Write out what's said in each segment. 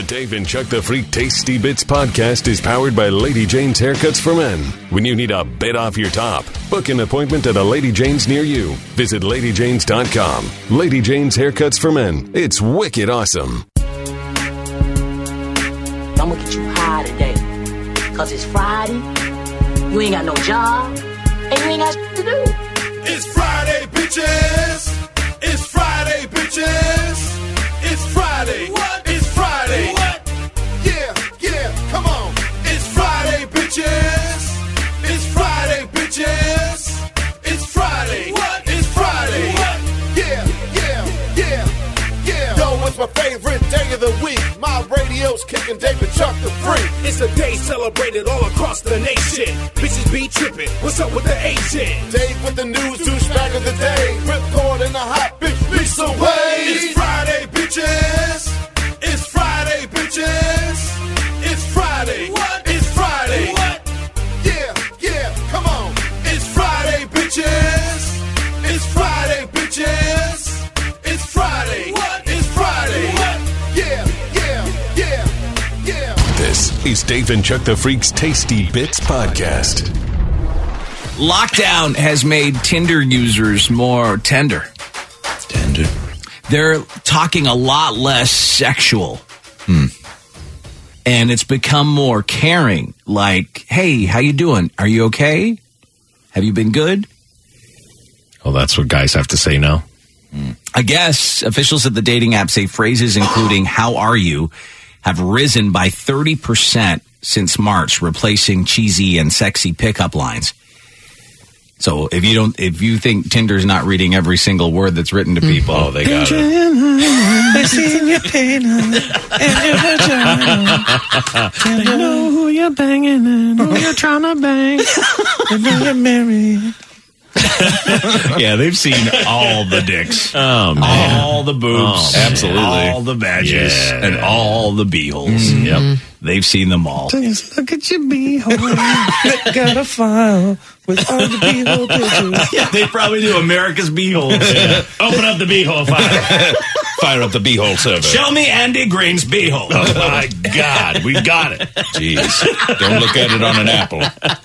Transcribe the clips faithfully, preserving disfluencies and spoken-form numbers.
The Dave and Chuck the Freak Tasty Bits podcast is powered by Lady Jane's Haircuts for Men. When you need a bit off your top, book an appointment at a Lady Jane's near you. Visit lady janes dot com. Lady Jane's Haircuts for Men. It's wicked awesome. I'm gonna get you high today. Cause it's Friday. You ain't got no job. And you ain't got shit to do. It's Friday, bitches. It's Friday, bitches. It's Friday. What? It's Friday. What? Yeah, yeah, come on. It's Friday, bitches. It's Friday, bitches. It's Friday. What? It's Friday. What? Yeah, yeah, yeah, yeah. Yo, what's my favorite day of the week? My radio's kicking Dave and Chuck the Freak. It's a day celebrated all across the nation. Bitches be tripping. What's up with the Asian? Dave with the news, douchebag of the day. Ripcord in the hot bitch, bitch away. It's Friday, bitches. It's Friday, bitches. It's Friday. What? It's Friday. What? Yeah, yeah, come on. It's Friday, bitches. It's Friday, bitches. It's Friday. What? It's Friday. What? Yeah, yeah, yeah, yeah. This is Dave and Chuck the Freak's Tasty Bits podcast. Lockdown has made Tinder users more tender. Tender. They're talking a lot less sexual. Hmm. And it's become more caring. Like, hey, how you doing? Are you okay? Have you been good? Oh, that's what guys have to say now. Mm. I guess officials at the dating app say phrases including "how are you" have risen by thirty percent since March, replacing cheesy and sexy pickup lines. So if you don't, if you think Tinder's not reading every single word that's written to people, oh, they got it. They seen your pain and your vagina. They know who you're banging and who you're trying to bang. They know you're married. Yeah, they've seen all the dicks. Oh, man. All the boobs. Oh, absolutely. All the badges. Yeah. And all the beeholes. Mm-hmm. Yep. They've seen them all. Just look at your beehole. Got a file with all the beehole pictures. Yeah, they probably do America's beeholes. Yeah. Open up the beehole file. Fire up the beehole server. Show me Andy Green's beehole. Oh, my God. We got it. Jeez. Don't look at it on an apple.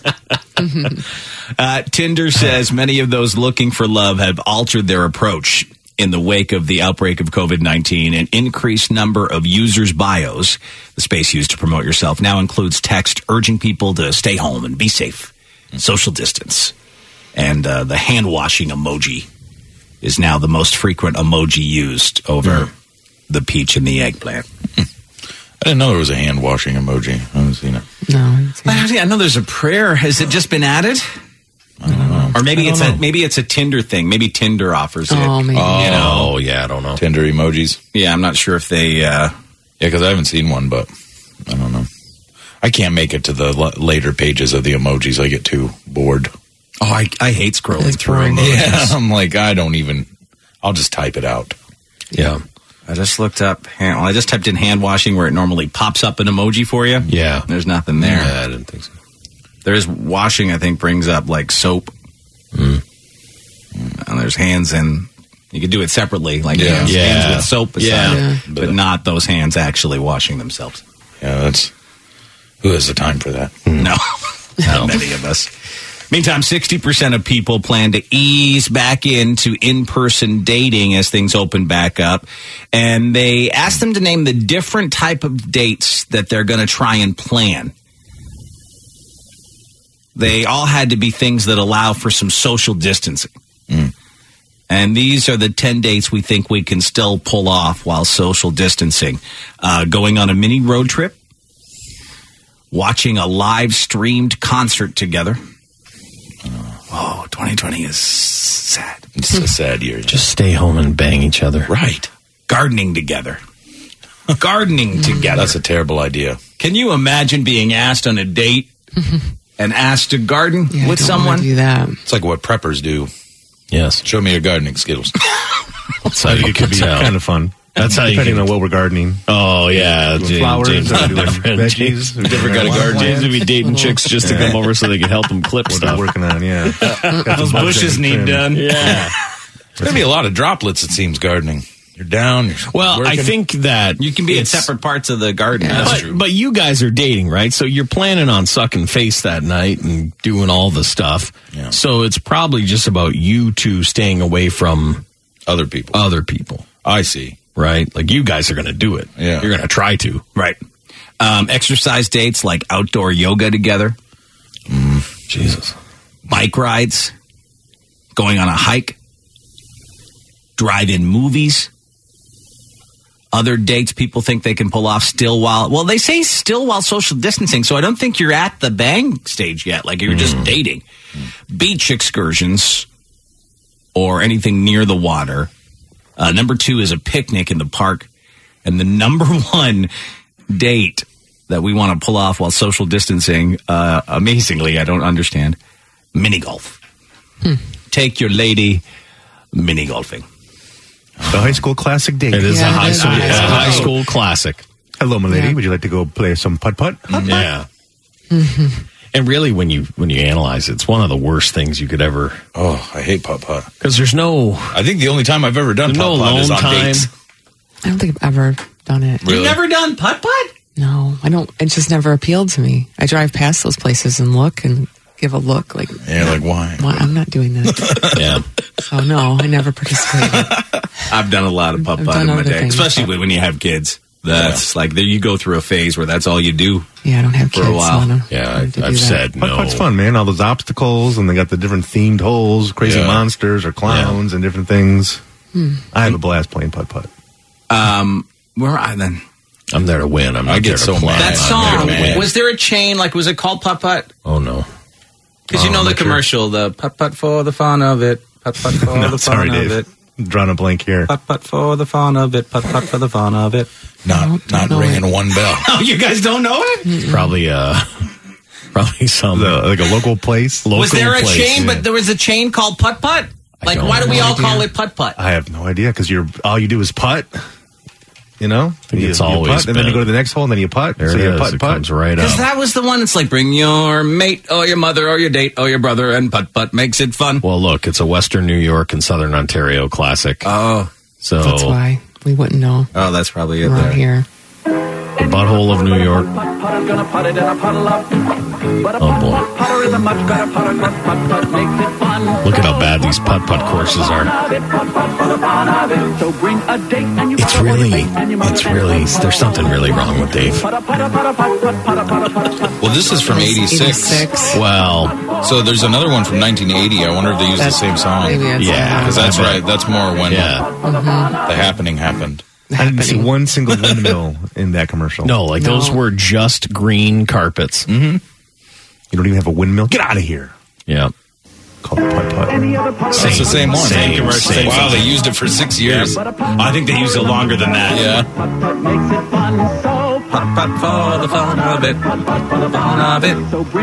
Uh, Tinder says many of those looking for love have altered their approach in the wake of the outbreak of covid nineteen. An increased number of users' bios, the space used to promote yourself, now includes text urging people to stay home and be safe, social distance. And uh, the hand-washing emoji is now the most frequent emoji used over mm. the peach and the eggplant. I didn't know there was a hand-washing emoji. I haven't seen it. No, I haven't seen it. I know there's a prayer. Has it just been added? I don't know. Or maybe it's know. a maybe it's a Tinder thing. Maybe Tinder offers it. Oh, maybe. Oh, you know? yeah, I don't know. Tinder emojis. Yeah, I'm not sure if they... Uh, Yeah, because I haven't seen one, but I don't know. I can't make it to the l- later pages of the emojis. I get too bored. oh, I, I hate scrolling It's through boring. emojis. Yeah, I'm like, I don't even... I'll just type it out. Yeah. I just looked up... Hand, well, I just typed in hand washing where it normally pops up an emoji for you. Yeah. There's nothing there. Yeah, I didn't think so. There's washing, I think, brings up like soap. Mm. And there's hands and... You could do it separately, like Yeah. hands, Yeah. hands with soap beside Yeah. it, but not those hands actually washing themselves. Yeah, that's... Who has the time for that? No, not many of us. Meantime, sixty percent of people plan to ease back into in-person dating as things open back up. And they asked them to name the different type of dates that they're going to try and plan. They all had to be things that allow for some social distancing. Mm. And these are the ten dates we think we can still pull off while social distancing. Uh, going on a mini road trip. Watching a live streamed concert together. Oh, twenty twenty is sad. It's a sad year. Just stay home and bang each other. Right. Gardening together. Gardening together. That's a terrible idea. Can you imagine being asked on a date and asked to garden Yeah, with I don't someone? wanna do that. It's like what preppers do. Yes. Show me your gardening skills. That's how you it could can be tell. kind of fun. That's how you Depending can... on what we're gardening. Oh, yeah. Doing James, flowers, James, or doing friend veggies. James. We've Never got a garden. James would be dating Little- chicks just to come over so they could help him clip What stuff. we're working on, yeah. Got Those some bugs bushes in need trim. done. Yeah. There's going to be a lot of droplets, it seems, gardening. You're down. You're Well, working. I think that You can be in it's- separate parts of the garden. Yeah. That's But, true. but you guys are dating, right? So you're planning on sucking face that night and doing all the stuff. Yeah. So it's probably just about you two staying away from other people. other people, I see. right? Like you guys are going to do it. Yeah. You're going to try to. Right. Um, exercise dates like outdoor yoga together, Jesus. bike rides, going on a hike, drive-in movies. Other dates people think they can pull off still while, well, they say still while social distancing, so I don't think you're at the bang stage yet, like you're just dating. Beach excursions or anything near the water. Uh, number two is a picnic in the park. And the number one date that we want to pull off while social distancing, uh, amazingly, I don't understand, mini golf. Take your lady mini golfing. The high school classic date. It is Yeah, a high it is. school, It is. it's a high school classic. Hello, my lady. Yeah. Would you like to go play some putt-putt? Yeah. And really, when you when you analyze it, it's one of the worst things you could ever, Oh, I hate putt putt. because there's no I think the only time I've ever done There's no putt putt is alone on time. dates. I don't think I've ever done it. Really? You've never done putt-putt? No, I don't. It just never appealed to me. I drive past those places and look and give a look. Like, Yeah, like why? why, I'm not doing that. yeah. So no, I never participated. I've done a lot of putt-putt done in my other day, things. especially when you have kids. That's like, there you go through a phase where that's all you do. Yeah, I don't have For a kids. while. So I don't Yeah, I I, need to do I've that. said no. Putt-putt's fun, man. All those obstacles, and they got the different themed holes, crazy Yeah. monsters or clowns and different things. I have a blast playing putt-putt. Um, where are I then? I'm there to win. I'm not I get there to so play. mad. That I'm song, there to win. was there a chain, like, was it called Putt-Putt? Oh, no. Because you Oh, know I'm the not sure. commercial, the putt-putt for the fun of it, putt-putt for No, the sorry, fun of Dave. it, Drawing a blank here. putt-putt for the fun of it, putt-putt for the fun of it. Not don't not know ringing one bell. Oh, you guys don't know it? It's probably, uh, probably some The, like a local place. local Was there a place. chain, yeah. but there was a chain called Putt-Putt? Like, don't why do we know. all call idea. it Putt-Putt? I have no idea because you're all you do is putt. You know, think you, it's you always putt, and then you been- go to the next hole, and then you putt. There so it you is. putt, It putt. comes right Because up. that was the one that's like, bring your mate or your mother or your date or your brother and Putt-Putt makes it fun. Well, look, it's a Western New York and Southern Ontario classic. Oh, so That's why we wouldn't know oh, that's probably it around there. here. the butthole of New York. Oh boy! Look at how bad these putt-putt courses are. It's really, it's really, there's something really wrong with Dave. Well, this is from eighty-six. eighty-six. Well, So there's another one from nineteen eighty. I wonder if they use the That's- same song. maybe that's Yeah, Because that's I bet. right. That's more when yeah. the happening happened. I didn't see one single windmill in that commercial. No, like No. those were just green carpets. you don't even have a windmill. Get out of here. Yeah. Called it putt putt. It's the same one. Same commercial, same wow, song. they used it for six years. I think they used it longer than that. Yeah. Putt-putt for the fun of it, putt-putt for the fun of it.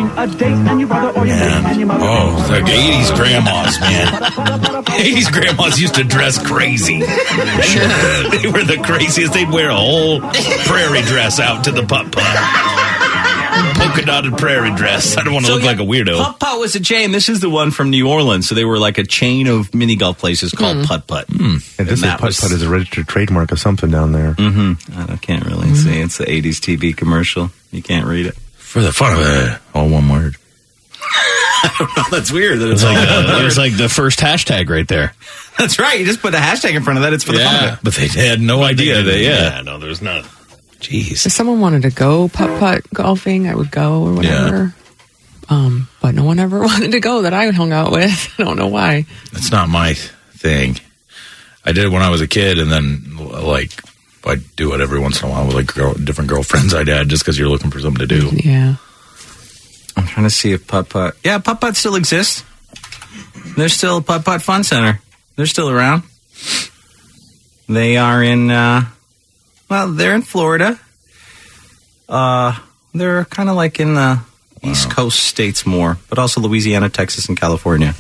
Man. Oh, the eighties grandmas, man. eighties grandmas used to dress crazy. They were the craziest. They'd wear a whole prairie dress out to the putt-putt. Polka dotted prairie dress. I don't want to So, look yeah, like a weirdo. Putt-Putt was a chain. This is the one from New Orleans. So they were like a chain of mini golf places called Putt-Putt. And this that putt was- putt is a registered trademark of something down there. I can't really see. It's the eighties T V commercial. You can't read it. For the fun of it. All one word. That's weird. That It's like uh, it was like the first hashtag right there. That's right. You just put a hashtag in front of that. It's for the fun of Yeah, it. but they had no idea. They, yeah. no, there's not. Jeez. If someone wanted to go putt putt golfing, I would go or whatever. Um, but no one ever wanted to go that I hung out with. I don't know why. That's not my thing. I did it when I was a kid, and then, like, I'd do it every once in a while with, like, girl, different girlfriends I'd had just because you're looking for something to do. Yeah. I'm trying to see if Putt-Putt... Yeah, Putt-Putt still exists. There's still a Putt-Putt Fun Center. They're still around. They are in... Uh, well, they're in Florida. Uh, they're kind of like in the East Coast states more, but also Louisiana, Texas, and California.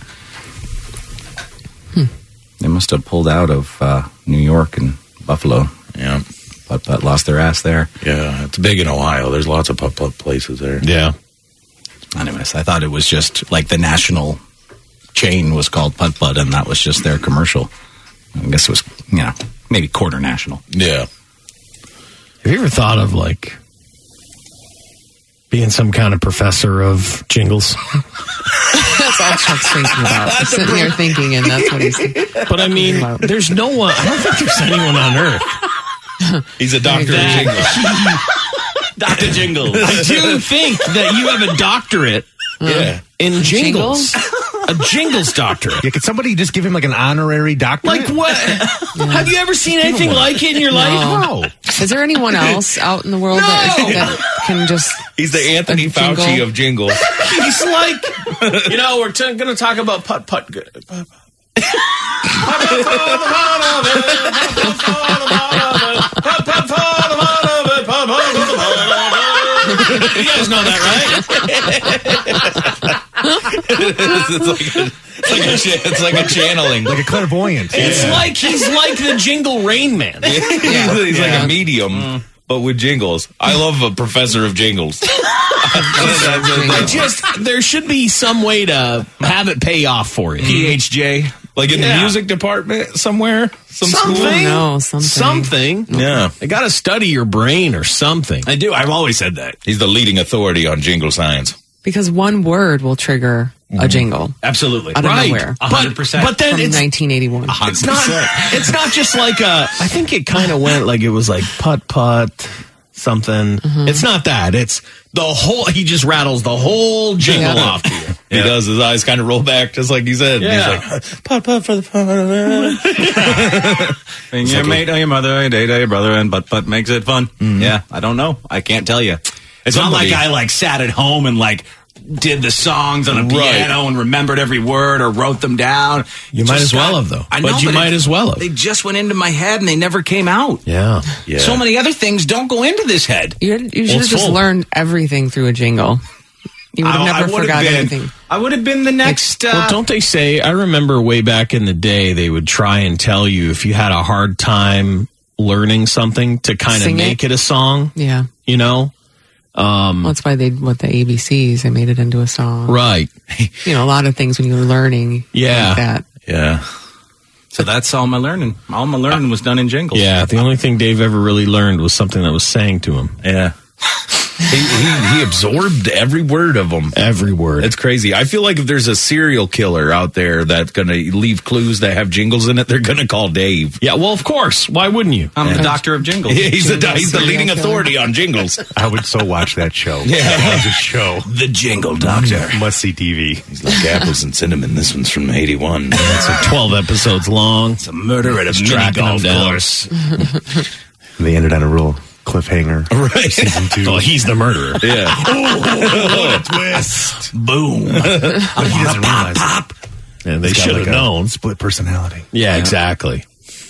They must have pulled out of uh, New York and Buffalo. Yeah. Putt-Putt lost their ass there. Yeah, it's big in Ohio. There's lots of putt-putt places there. Yeah. Anyways, I thought it was just like the national chain was called Putt-Putt, and that was just their commercial. I guess it was, you know, maybe quarter national. Yeah. Have you ever thought of like being some kind of professor of jingles? That's all Chuck's thinking about. He's sitting here thinking, and that's what he's thinking. But I mean, there's no one, I don't think there's anyone on earth. He's a doctor of jingles. Doctor Jingles. I do think that you have a doctorate Yeah. in jingles. Jingles? A jingles doctorate. Yeah, could somebody just give him like an honorary doctorate? Like what? Have you ever seen anything like it in your life? No. Is there anyone else out in the world that, that can just... He's the Anthony A Fauci jingle? of jingles. He's like, you know, we're t- going to talk about putt putt. Good. You guys know that, right? it's, like a, it's, like a, cha- it's like a channeling. Like a clairvoyant. It's like he's like the Jingle Rain Man. he's he's like a medium, but with jingles. I love a professor of jingles. I just there should be some way to have it pay off for you. P H J. Like in Yeah. the music department somewhere? Some Something. school? No, something. Something. Yeah. They got to study your brain or something. I do. I've always said that. He's the leading authority on jingle science. Because one word will trigger a jingle Absolutely. out of Right. nowhere. A hundred percent. But then From it's nineteen eighty-one. It's not. It's not just like a. I think it kind of went like it was like putt putt something. It's not that. It's the whole. He just rattles the whole jingle Yeah. off to you. He does. His eyes kind of roll back, just like he said. Yeah. He's like, putt putt for the fun of it. And your mate or your mother, your date or your brother, and but but makes it fun. Yeah, I don't know. I can't tell you. It's Somebody- not like I like sat at home and like did the songs on a piano and remembered every word or wrote them down. You It might just as well got- have, though. I But know, you it- might as well have. They just went into my head and they never came out. Yeah. Yeah. So many other things don't go into this head. You, you should Well, have it's just full. learned everything through a jingle. You would have I- I never would've forgot been- anything. I would have been the next. Uh, Well, don't they say? I remember way back in the day, they would try and tell you if you had a hard time learning something to kind of Sing it. make it a song. Yeah. You know. Um, Well, that's why they, what the A B Cs, they made it into a song. right. You know, a lot of things when you were learning. Yeah. Like that. Yeah. so that's all my learning. All my learning was done in jingles. Yeah. The only thing Dave ever really learned was something that was sang to him. Yeah. he, he, he absorbed every word of them. Every word. It's crazy. I feel like if there's a serial killer out there that's going to leave clues that have jingles in it, they're going to call Dave. Yeah. Well, of course. Why wouldn't you? I'm the doctor of jingles. He's the, he's the serial leading killer. authority on jingles. I would so watch that show. Yeah. That was a show. The jingle doctor. Must see T V. He's like apples and cinnamon. This one's from eighty-one. It's like twelve episodes long. It's a murder at a mini tracking golf them down. course. And they ended on a real cliffhanger. Right. Season two. Oh, he's the murderer. Yeah. what a twist. Boom. But he doesn't realize Pop. And they He's got should have like a known. Split personality. Yeah, exactly.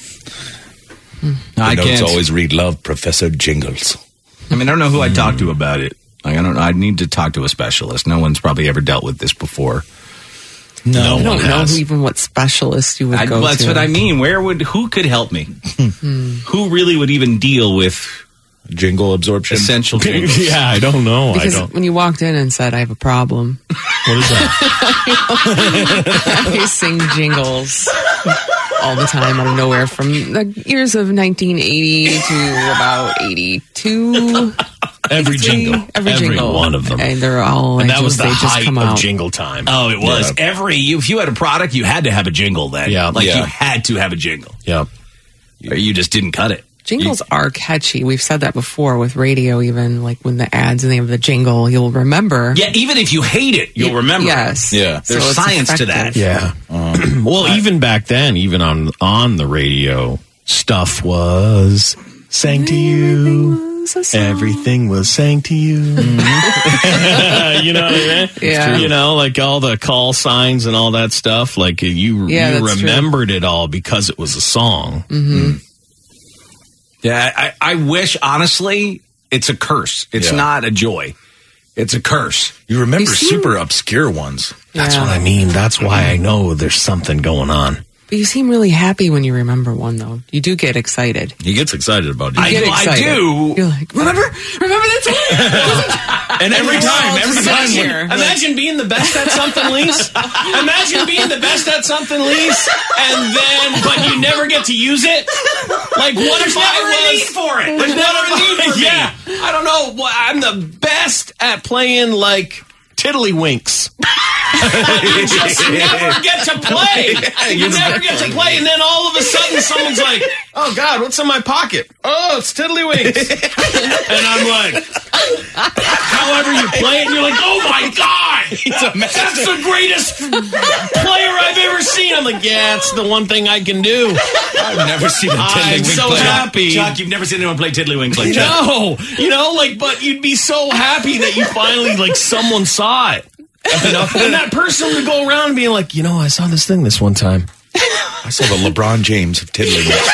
I The notes can't. always read, love Professor Jingles. I mean, I don't know who I talked to about it. Like, I don't know. I need to talk to a specialist. No one's probably ever dealt with this before. No, I don't one know has. who, even what specialist you would I, go well, that's to. what I mean. Where would who could help me? Who really would even deal with Jingle absorption. essential jingles? Yeah, I don't know. I Because don't. when you walked in and said, I have a problem, What is that? I sing jingles all the time out of nowhere from the years of nineteen eighty to about eighty-two. Every eighty-three, jingle. Every jingle. one of them. And they're all, And like, that was just, the they just height come of out. jingle time. Oh, it was. Yeah. Every if you had a product, you had to have a jingle then. Yeah. Like Yeah. you had to have a jingle. Yep. Or you just didn't cut it. Jingles are catchy. We've said that before with radio, even like when the ads and they have the jingle, you'll remember. Yeah, even if you hate it, you'll remember. Yes. Yeah. So There's it's science to that. effective. Yeah. well, even back then, even on on the radio, stuff was sang to you. Was a song. Everything was sang to you. you know what I mean? Yeah. You know, like all the call signs and all that stuff. Like you, Yeah, you that's true. remembered it all because it was a song. Yeah, I, I wish, honestly, it's a curse. It's Yeah. not a joy. It's a curse. You remember You see- super obscure ones. That's Yeah. what I mean. That's why I know there's something going on. But you seem really happy when you remember one, though. You do get excited. He gets excited about it. You get I excited. do. You're like, remember? Remember that time? And every time, every time. Here. Imagine being the best at something, Lise. Imagine being the best at something, Lise, and then, but you never get to use it. Like, what if I never a was need for it. There's There's never never a need for me. Yeah, I don't know. Well, I'm the best at playing like tiddlywinks. You just never get to play. You never get to play, and then all of a sudden, someone's like, "Oh God, what's in my pocket? Oh, it's tiddlywinks." And I'm like, however you play it, and you're like, "Oh my God, that's the greatest player I've ever seen." I'm like, "Yeah, it's the one thing I can do." I've never seen a I'm tiddlywink so play. happy. Chuck, you've never seen anyone play tiddlywinks like that. No, you know, like, but you'd be so happy that you finally, like, someone saw it. You know? And that person would go around being like, you know, I saw this thing this one time. I saw the LeBron James of tiddlywinks.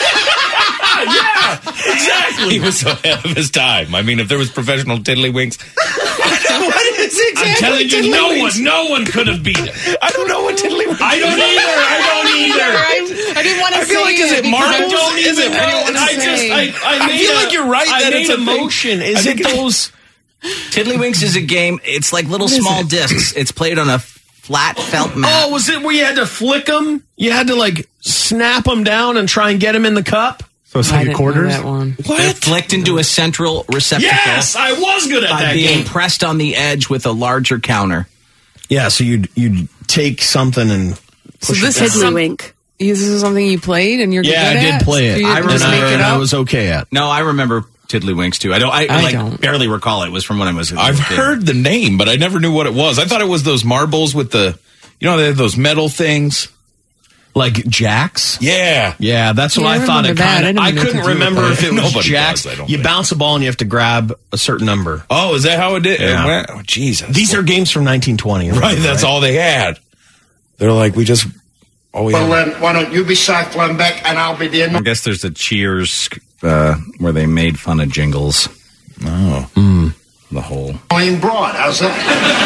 Yeah, exactly. He was so ahead of his time. I mean, if there was professional tiddlywinks, What is exactly I'm telling you, no one, no one could have beat it. I don't know what tiddlywinks. I don't either. I don't either. I, I didn't want to I say feel like, is it because marbles? I don't Is even it- know. I don't I wanna just, say. I, I, I made feel a- like you're right I that made it's a a thing. motion. I Is it think it- those? Tiddlywinks is a game. It's like little small discs. It's played on a flat felt mat. Oh, was it where you had to flick them? You had to like snap them down and try and get them in the cup? So it's I like didn't quarters? know that one. They're flicked into a central receptacle Yes, I was good at by that being game. pressed on the edge with a larger counter. Yeah, so you'd you'd take something and So this is some, Tiddlywink. this is something you played and you're yeah, good I at? did play So it. you I didn't just remember make it and I up? was okay at. No, I remember Tiddlywinks too. I don't. I, I like don't. barely recall it. It was from when I was. a I've little kid. heard the name, but I never knew what it was. I thought it was those marbles with the, you know, they have those metal things. Like jacks? Yeah. Yeah, that's what Yeah, I I thought it remember that. I kind didn't of. I even know what couldn't to do with remember that. if it was Nobody jacks. does, I don't You think. bounce a ball and you have to grab a certain number. Oh, is that how it did? Yeah. It went? Oh, Jesus. These are games from nineteen twenty. right. That's all they had. They're like, we just. Oh, we Well, have- then, why don't you be Cy Flembeck and I'll be the... I guess there's a Cheers uh, where they made fun of jingles. Oh. The whole. annoying broad. How's that?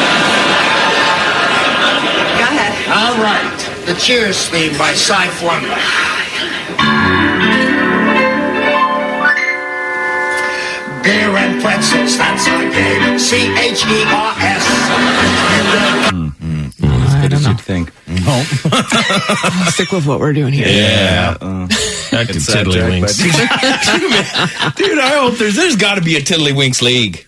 Go ahead. All right. The Cheers theme by Cy Flembeck. Beer and pretzels, that's our game. C H E R S. What did you think? I'll stick with what we're doing here. Yeah. Back to It's that Tiddlywinks. Dude, I hope there's, there's got to be a Tiddlywinks league.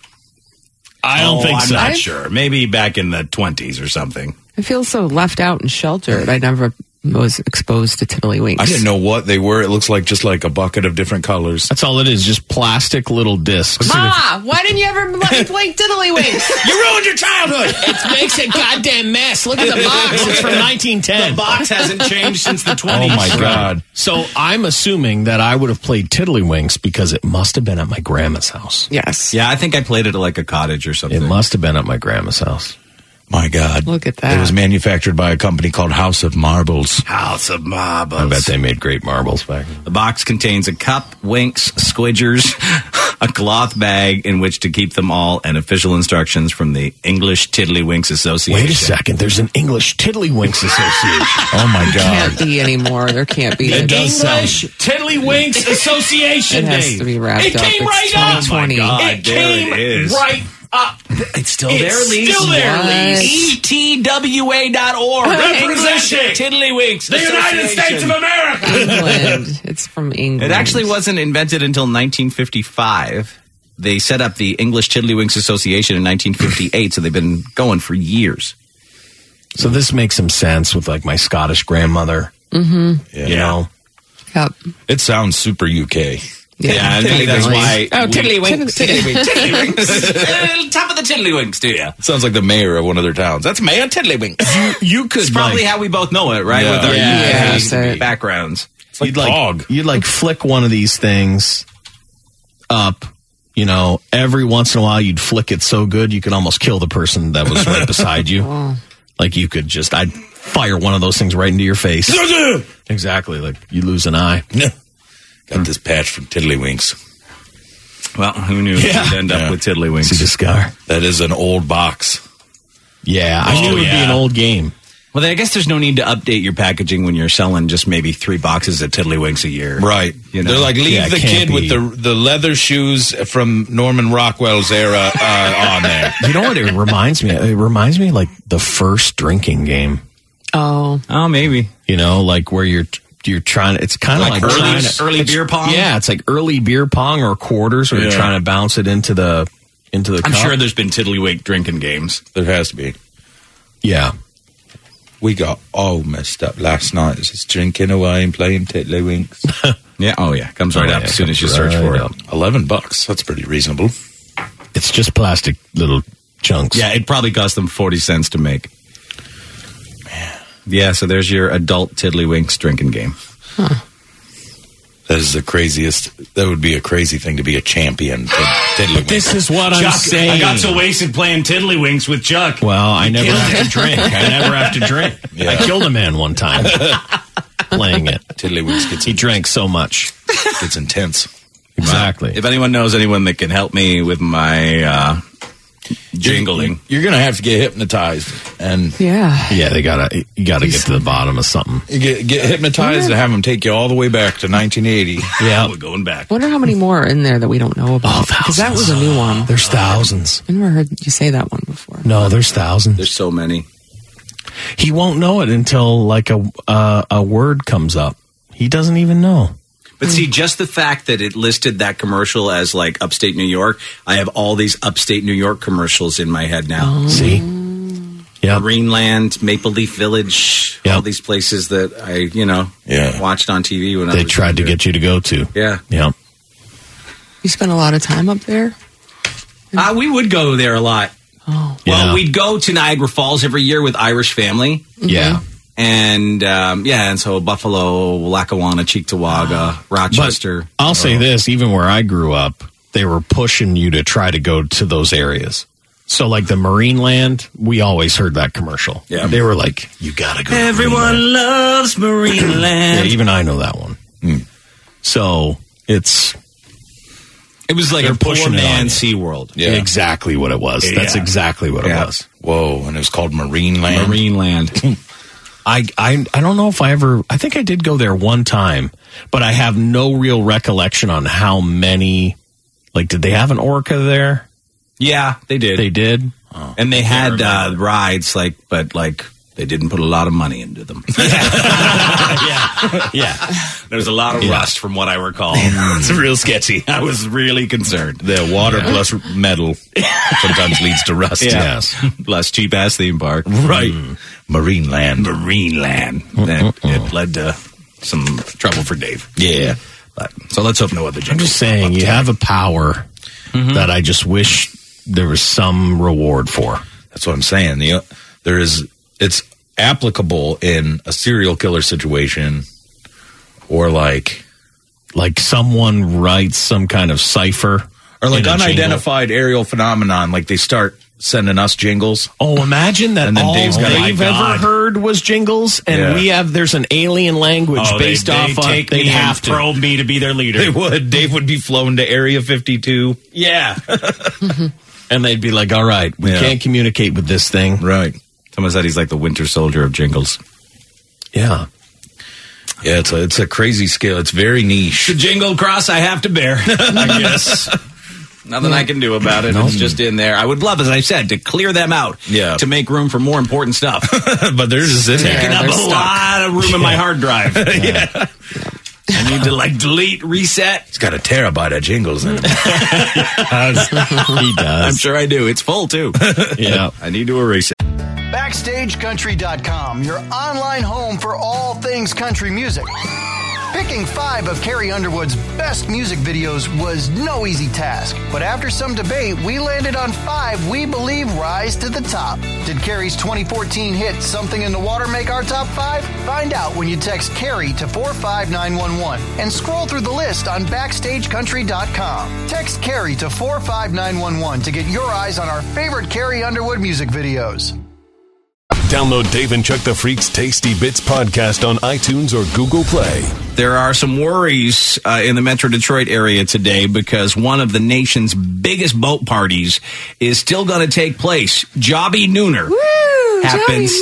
I don't Oh, think I'm so. not sure. Maybe back in the twenties or something. I feel so left out and sheltered. I never was exposed to tiddlywinks. I didn't know what they were. It looks like just like a bucket of different colors. That's all it is, just plastic little discs. Ma, why didn't you ever let me play tiddlywinks? You ruined your childhood. It makes a goddamn mess. Look at the box. It's from nineteen ten. The box hasn't changed since the twenties. Oh, my God. So I'm assuming that I would have played Tiddlywinks because it must have been at my grandma's house. Yes. Yeah, I think I played it at like a cottage or something. It must have been at my grandma's house. My God. Look at that. It was manufactured by a company called House of Marbles. House of Marbles. I bet they made great marbles back then. The box contains a cup, winks, squidgers, a cloth bag in which to keep them all, and official instructions from the English Tiddlywinks Association. Wait a second. There's an English Tiddlywinks Association. Oh, my Can't God. be anymore. There can't be. It a- does English Tiddlywinks Association It has Day. to be wrapped It up. came It's right up. twenty twenty. Oh, my God. It there came it is. right up. It's still It's there, Lise. still there, What? Lise. E T W A dot org. Representing Tiddlywinks. the United States of America. England. It's from England. It actually wasn't invented until nineteen fifty-five. They set up the English Tiddlywinks Association in nineteen fifty-eight, so they've been going for years. So this makes some sense with like my Scottish grandmother. Mm-hmm. Yeah. You know, Yep. It sounds super U K. Yeah, I think that's why. Oh, we- tiddlywinks. Tiddlywinks. Tiddlywinks. Top of the Tiddlywinks, do you? It sounds like the mayor of one of their towns. That's Mayor Tiddlywinks. you could It's probably like, how we both know it, right? Yeah. With our Yeah, U K that's it. backgrounds. It's like you'd like Pog. you'd like flick one of these things up. You know, every once in a while you'd flick it so good you could almost kill the person that was right beside you. Oh. Like you could just, I'd fire one of those things right into your face. Exactly, like you lose an eye. Got this patch from Tiddlywinks. Well, who knew Yeah. we'd end up Yeah. with Tiddlywinks? See the scar? That is an old box. Yeah, I Oh, knew it would yeah. be an old game. Well, then I guess there's no need to update your packaging when you're selling just maybe three boxes of Tiddlywinks a year. Right. You know? They're like, leave Yeah, it the can't kid with be- the the leather shoes from Norman Rockwell's era uh, on there. You know what it reminds me? It reminds me like the first drinking game. Oh, oh, maybe. You know, like where you're you're trying. It's kind of Like like, early- trying to, early it's- beer pong? Yeah, it's like early beer pong or quarters, where Yeah. you're trying to bounce it into the into the. I'm cup. sure there's been Tiddlywink drinking games. There has to be. Yeah. We got all messed up last night. Just drinking away and playing Tiddlywinks. Yeah. Oh, yeah. Comes right Oh, up yeah, as soon as you comes search for right it. up. Eleven bucks. That's pretty reasonable. It's just plastic little chunks. Yeah, it probably cost them forty cents to make. Yeah, so there's your adult Tiddlywinks drinking game. That is the craziest. That would be a crazy thing to be a champion. To Tiddlywinks. This is what I'm Chuck, saying. I got so wasted playing Tiddlywinks with Chuck. Well, I never killed have to drink. I never have to drink. Yeah. I killed a man one time playing it. Tiddlywinks gets He drank so much. gets intense. Exactly. If anyone knows anyone that can help me with my uh, jingling, You're gonna have to get hypnotized and yeah. Yeah, they gotta. You gotta get to the bottom of something. you get get hypnotized and have them take you all the way back to nineteen eighty. Yeah, we're going back. Wonder how many more are in there that we don't know about. Because that was a new one. There's thousands. I never heard you say that one before. No, there's thousands. There's so many. He won't know it until like a uh, a word comes up. He doesn't even know. But see, just the fact that it listed that commercial as like upstate New York, I have all these upstate New York commercials in my head now. See? Yeah. Marineland, Maple Leaf Village, all these places that I, you know, Yeah. watched on T V when I They was tried to younger. get you to go to. Yeah. Yeah. You spent a lot of time up there? Uh, we would go there a lot. Oh. Well, Yeah. we'd go to Niagara Falls every year with Irish family. Yeah. And, um, yeah, and so Buffalo, Lackawanna, Cheektowaga, Rochester. But I'll say this, even where I grew up, they were pushing you to try to go to those areas. So like the Marineland, we always heard that commercial. Yeah. They were like, you gotta go to Marineland. Everyone loves Marineland. Yeah, even I know that one. So it's It was like They're a poor pushing it on man you. SeaWorld. Yeah. exactly what it was. Yeah. That's exactly what Yeah. it was. Whoa, and it was called Marineland. Marineland. I, I I don't know if I ever I think I did go there one time, but I have no real recollection on how many. Like, did they have an orca there? Yeah, they did. They did. and they had uh, rides, like, but like they didn't put a lot of money into them. yeah, yeah. There's a lot of Yeah. rust from what I recall. It's real sketchy. I was really concerned. The water plus metal sometimes leads to rust. Yeah. Plus cheap ass theme park. Right. Mm. Marineland. Marineland. That it led to some trouble for Dave. Yeah. But so let's hope no other. I'm just saying, you have a power that I just wish there was some reward for. That's what I'm saying. The, there is, it's applicable in a serial killer situation, or like, like someone writes some kind of cipher, or like in a unidentified aerial phenomenon. Like they start sending us jingles. Oh, imagine that And then all Dave's got- they've Oh my ever God. heard was jingles, and Yeah. we have there's an alien language Oh, based they, off they of. take They'd me have and to. probe me to be their leader. They would. Dave would be flown to Area fifty-two. Yeah. And they'd be like, all right, we Yeah. can't communicate with this thing. Right. Someone said he's like the Winter Soldier of jingles. Yeah. Yeah, it's a it's a crazy scale. It's very niche. The jingle cross I have to bear, I guess. Nothing I can do about it. It's just in there. I would love, as I said, to clear them out. Yeah. To make room for more important stuff. But they're just in Taking there. up a they're stuck. lot of room in my hard drive. Yeah. I need to like delete, reset. It's got a terabyte of jingles in it. He does. I'm sure I do. It's full too. Yeah. I need to erase it. Backstage Country dot com, your online home for all things country music. Picking five of Carrie Underwood's best music videos was no easy task, but after some debate, we landed on five we believe rise to the top. Did Carrie's twenty fourteen hit Something in the Water make our top five? Find out when you text Carrie to four five nine one one and scroll through the list on Backstage Country dot com. Text Carrie to four five nine one one to get your eyes on our favorite Carrie Underwood music videos. Download Dave and Chuck the Freak's Tasty Bits podcast on iTunes or Google Play. There are some worries uh, in the Metro Detroit area today because one of the nation's biggest boat parties is still going to take place. Jobby Nooner Woo! happens Johnny Nooner.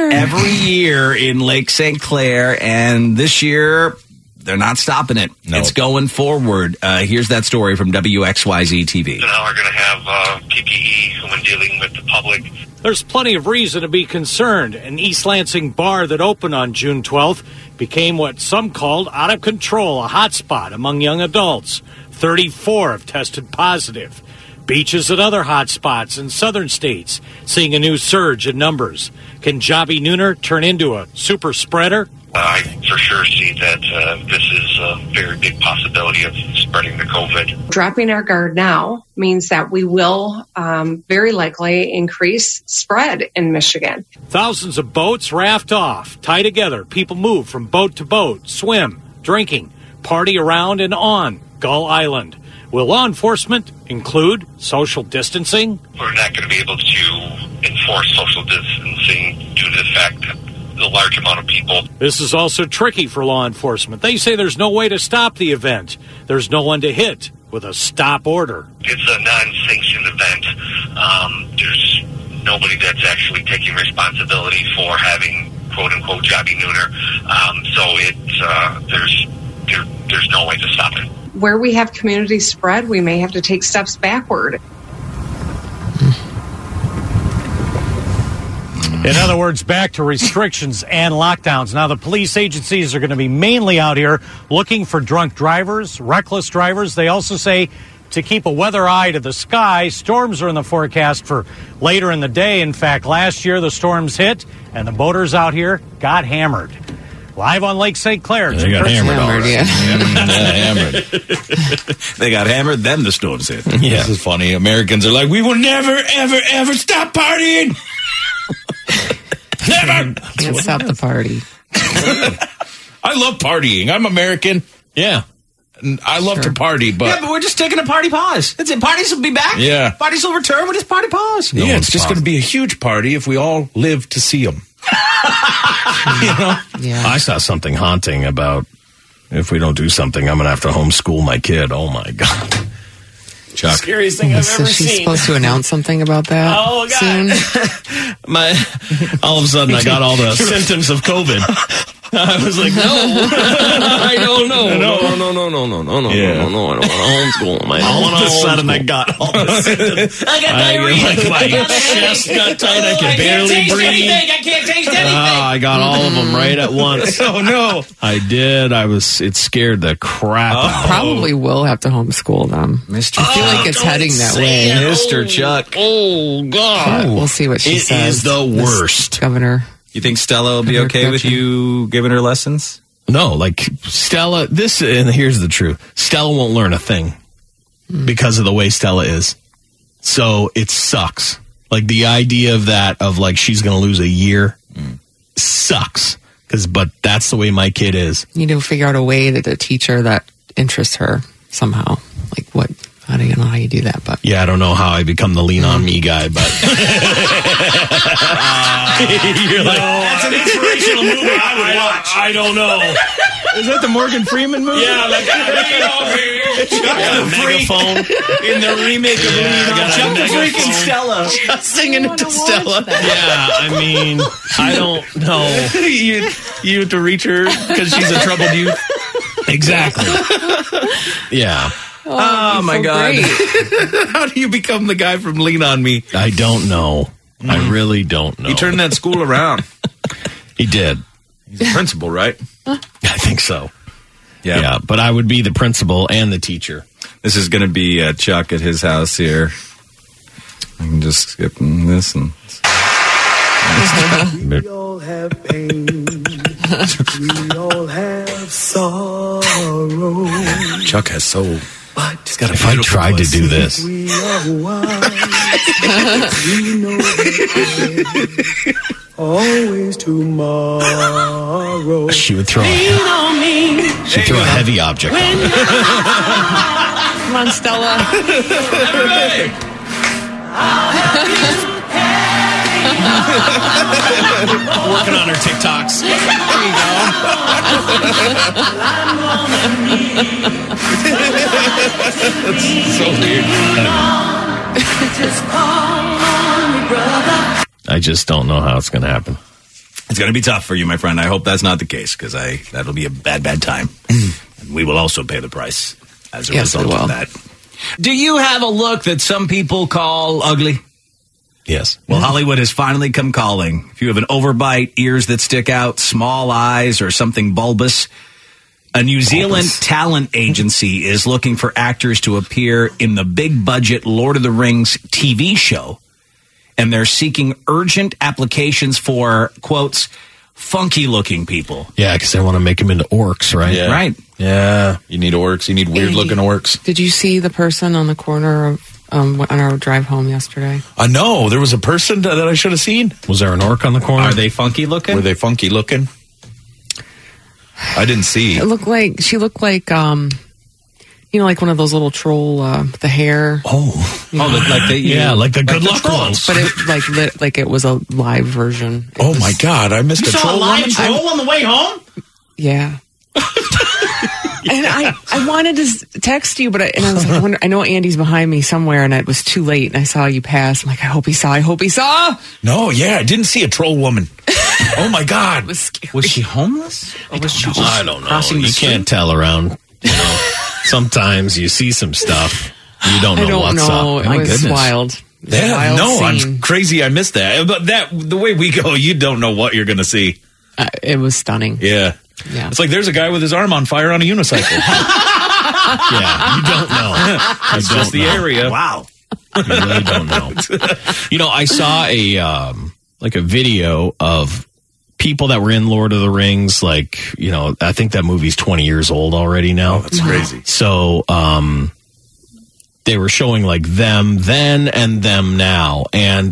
Clair. every year in Lake Saint Clair, and this year they're not stopping it. No. It's going forward. Uh, here's that story from W X Y Z T V. Now we're going to have uh, P P E when dealing with the public. There's plenty of reason to be concerned. An East Lansing bar that opened on June twelfth became what some called out of control, a hotspot among young adults. thirty-four have tested positive. Beaches and other hotspots in southern states seeing a new surge in numbers. Can Jobby Nooner turn into a super spreader? Uh, I for sure see that uh, this is a very big possibility of spreading the COVID. Dropping our guard now means that we will um, very likely increase spread in Michigan. Thousands of boats raft off, tie together. People move from boat to boat, swim, drinking, party around and on Gull Island. Will law enforcement include social distancing? We're not going to be able to enforce social distancing due to the fact that the large amount of people. This is also tricky for law enforcement. They say there's no way to stop the event. There's no one to hit with a stop order. It's a non-sanctioned event. Um, there's nobody that's actually taking responsibility for having quote-unquote Jobby Nooner. Um, so it's uh, there's there, there's no way to stop it. Where we have community spread, we may have to take steps backward. In other words, back to restrictions and lockdowns. Now, the police agencies are going to be mainly out here looking for drunk drivers, reckless drivers. They also say to keep a weather eye to the sky. Storms are in the forecast for later in the day. In fact, last year the storms hit and the boaters out here got hammered. Live on Lake Saint Clair. They got hammered, hammered yeah. yeah, hammered. They got hammered, then the storms hit. Yeah, this is funny. Americans are like, we will never, ever, ever stop partying. Never. Can't stop the party. I love partying. I'm American. Yeah. And I love Sure. to party, but Yeah, but we're just taking a party pause. That's it. Parties will be back. Yeah. Parties will return. We're just party pause. yeah, it's just going to be a huge party if we all live to see them. You know? Yeah. I saw something haunting about if we don't do something, I'm going to have to homeschool my kid. Oh, my God. Chuck. Scariest thing I've so ever she's seen. supposed to announce something about that Oh, God. soon? My, all of a sudden, I got all the symptoms of COVID. I was like, no, I don't know. No, no, no, no, no, no, no, Yeah. no, no, I don't want to homeschool. I don't All want of to a sudden, homeschool. I got all the symptoms. I got I, diarrhea. like, my chest got tight. I could barely breathe. I can't taste anything. Ah, I got all of them right at once. Oh, no. I did. I was. It scared the crap out of me. Probably will have to homeschool them. Mister I feel like it's heading that way. Mister Chuck. Oh, God. But we'll see what she It says. is the This worst. Governor. You think Stella will be Governor okay with Gretchen. you giving her lessons? No, like Stella, this, and here's the truth. Stella won't learn a thing because of the way Stella is. So it sucks. Like the idea of that, of like she's going to lose a year sucks. Cause, but that's the way my kid is. You need to figure out a way to, to teach her that interests her somehow. Like what? I don't even know how you do that, but Yeah, I don't know how I become the lean on me guy, but you're like, That's an inspirational movie I would watch. I don't know. Is that the Morgan Freeman movie? Yeah, like, Chuck the megaphone. in the remake of Yeah, I got a Chuck the Freak and megaphone. Stella. Singing it to Stella. Yeah, I mean, I don't know. you, you have to reach her because she's a troubled youth. Exactly. Yeah. Oh, my so God. great. How do you become the guy from Lean On Me? I don't know. I really don't know. He turned that school around. He did. He's the principal, right? I think so. Yeah. Yeah, but I would be the principal and the teacher. This is going to be uh, Chuck at his house here. I can just skip this and. We all have pain. We all have sorrow. Chuck has soul. But got a if I tried to do this, we are wise. We know that always tomorrow. she would throw. A, she'd throw a heavy object. on me. Come on, Stella. Working on her TikToks. There you That's so weird. I just don't know how it's going to happen. It's going to be tough for you, my friend. I hope that's not the case, because I that'll be a bad, bad time. And we will also pay the price as a Yes, we result will. of that. Do you have a look that some people call ugly? Yes. Well, Hollywood has finally come calling. If you have an overbite, ears that stick out, small eyes, or something bulbous, a New Zealand talent agency is looking for actors to appear in the big-budget Lord of the Rings T V show. And they're seeking urgent applications for, quotes, funky-looking people. Yeah, because they want to make them into orcs, right? Yeah. Right. Yeah. You need orcs. You need weird-looking orcs. Did you see the person on the corner of um, on our drive home yesterday? I know. There was a person that I should have seen. Was there an orc on the corner? Are they funky-looking? Were they funky-looking? I didn't see. It looked like she looked like um, you know, like one of those little troll, uh, the hair. Oh, you know? Oh, the- like the yeah, like the good the luck trolls. ones. But it like lit, like it was a live version. It Oh was- my God! I missed You a saw troll a live woman. troll on the way home? Yeah. And I, I wanted to s- text you, but I, and I was like, I, wonder, I know Andy's behind me somewhere, and it was too late. And I saw you pass. I'm like, I hope he saw. I hope he saw. No, yeah, I didn't see a troll woman. Oh my God! It was scary. Was she homeless? Or was she just I don't know. crossing the You street? can't tell around. You know, sometimes you see some stuff. You don't know I don't what's know. up. It My was goodness. wild. It was a Yeah, wild no, scene. I'm crazy. I missed that. But that the way we go, you don't know what you're going to see. Uh, it was stunning. Yeah. Yeah. It's like there's a guy with his arm on fire on a unicycle. Yeah, you don't know. It's just the area. Wow. You really don't know. You know, I saw a um, like a video of people that were in Lord of the Rings. Like, you know, I think that movie's twenty years old already now. Oh, that's crazy. So, um, they were showing like them then and them now, and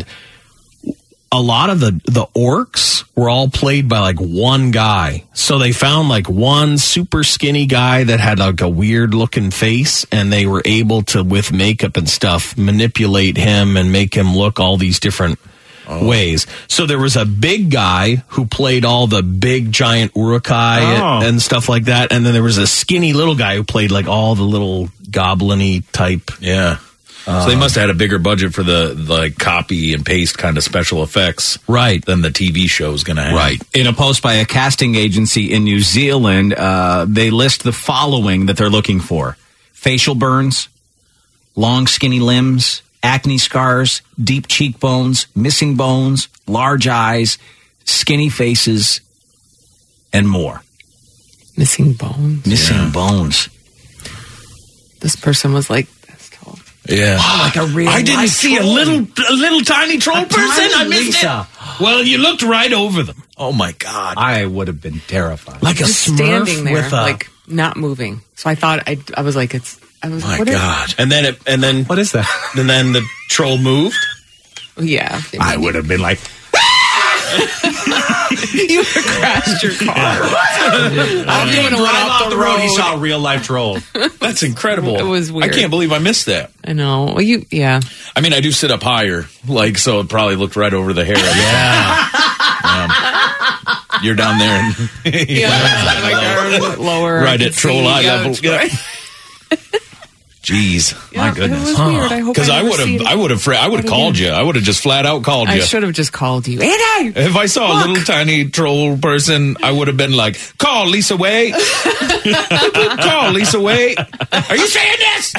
a lot of the the orcs were all played by like one guy. So they found like one super skinny guy that had like a weird looking face, and they were able to, with makeup and stuff, manipulate him and make him look all these different ways. So there was a big guy who played all the big giant Uruk-hai Oh. and stuff like that, and then there was a skinny little guy who played like all the little goblin-y type. Yeah. So they must have had a bigger budget for the like copy and paste kind of special effects, right? Than the T V show is going to have. Right. In a post by a casting agency in New Zealand, uh, they list the following that they're looking for: facial burns, long skinny limbs, acne scars, deep cheekbones, missing bones, large eyes, skinny faces, and more. Missing bones. Missing Yeah. bones. This person was like, Yeah. Like a real I didn't life see troll. a little a little tiny troll A person. tiny I missed Lisa. it. Well, you looked right over them. Oh my God. I would have been terrified. Like a just Smurf standing there, with a like not moving. So I thought I, I was like, it's. I was. My what are- God. and then it and then What is that? and then the troll moved. Yeah, I would have been like, you crashed your car. I'm doing a one off the road. He saw a real life troll. That's incredible. It was weird. I can't believe I missed that. I know. Well, you. Yeah. I mean, I do sit up higher, like, so it probably looked right over the hair. Yeah. um, you're down there. And Yeah. Like our lower. Right I at could troll see, eye yeah, level. it's Yeah. right. Jeez. Yeah, My goodness. It was weird. I hope Because I never would see have, it I would have, I would have again. called you. I would have just flat out called I you. should have just called you. Andy! If I saw a little tiny troll person, I would have been like, "Call Lisa Way, call Lisa Way." Are you saying this?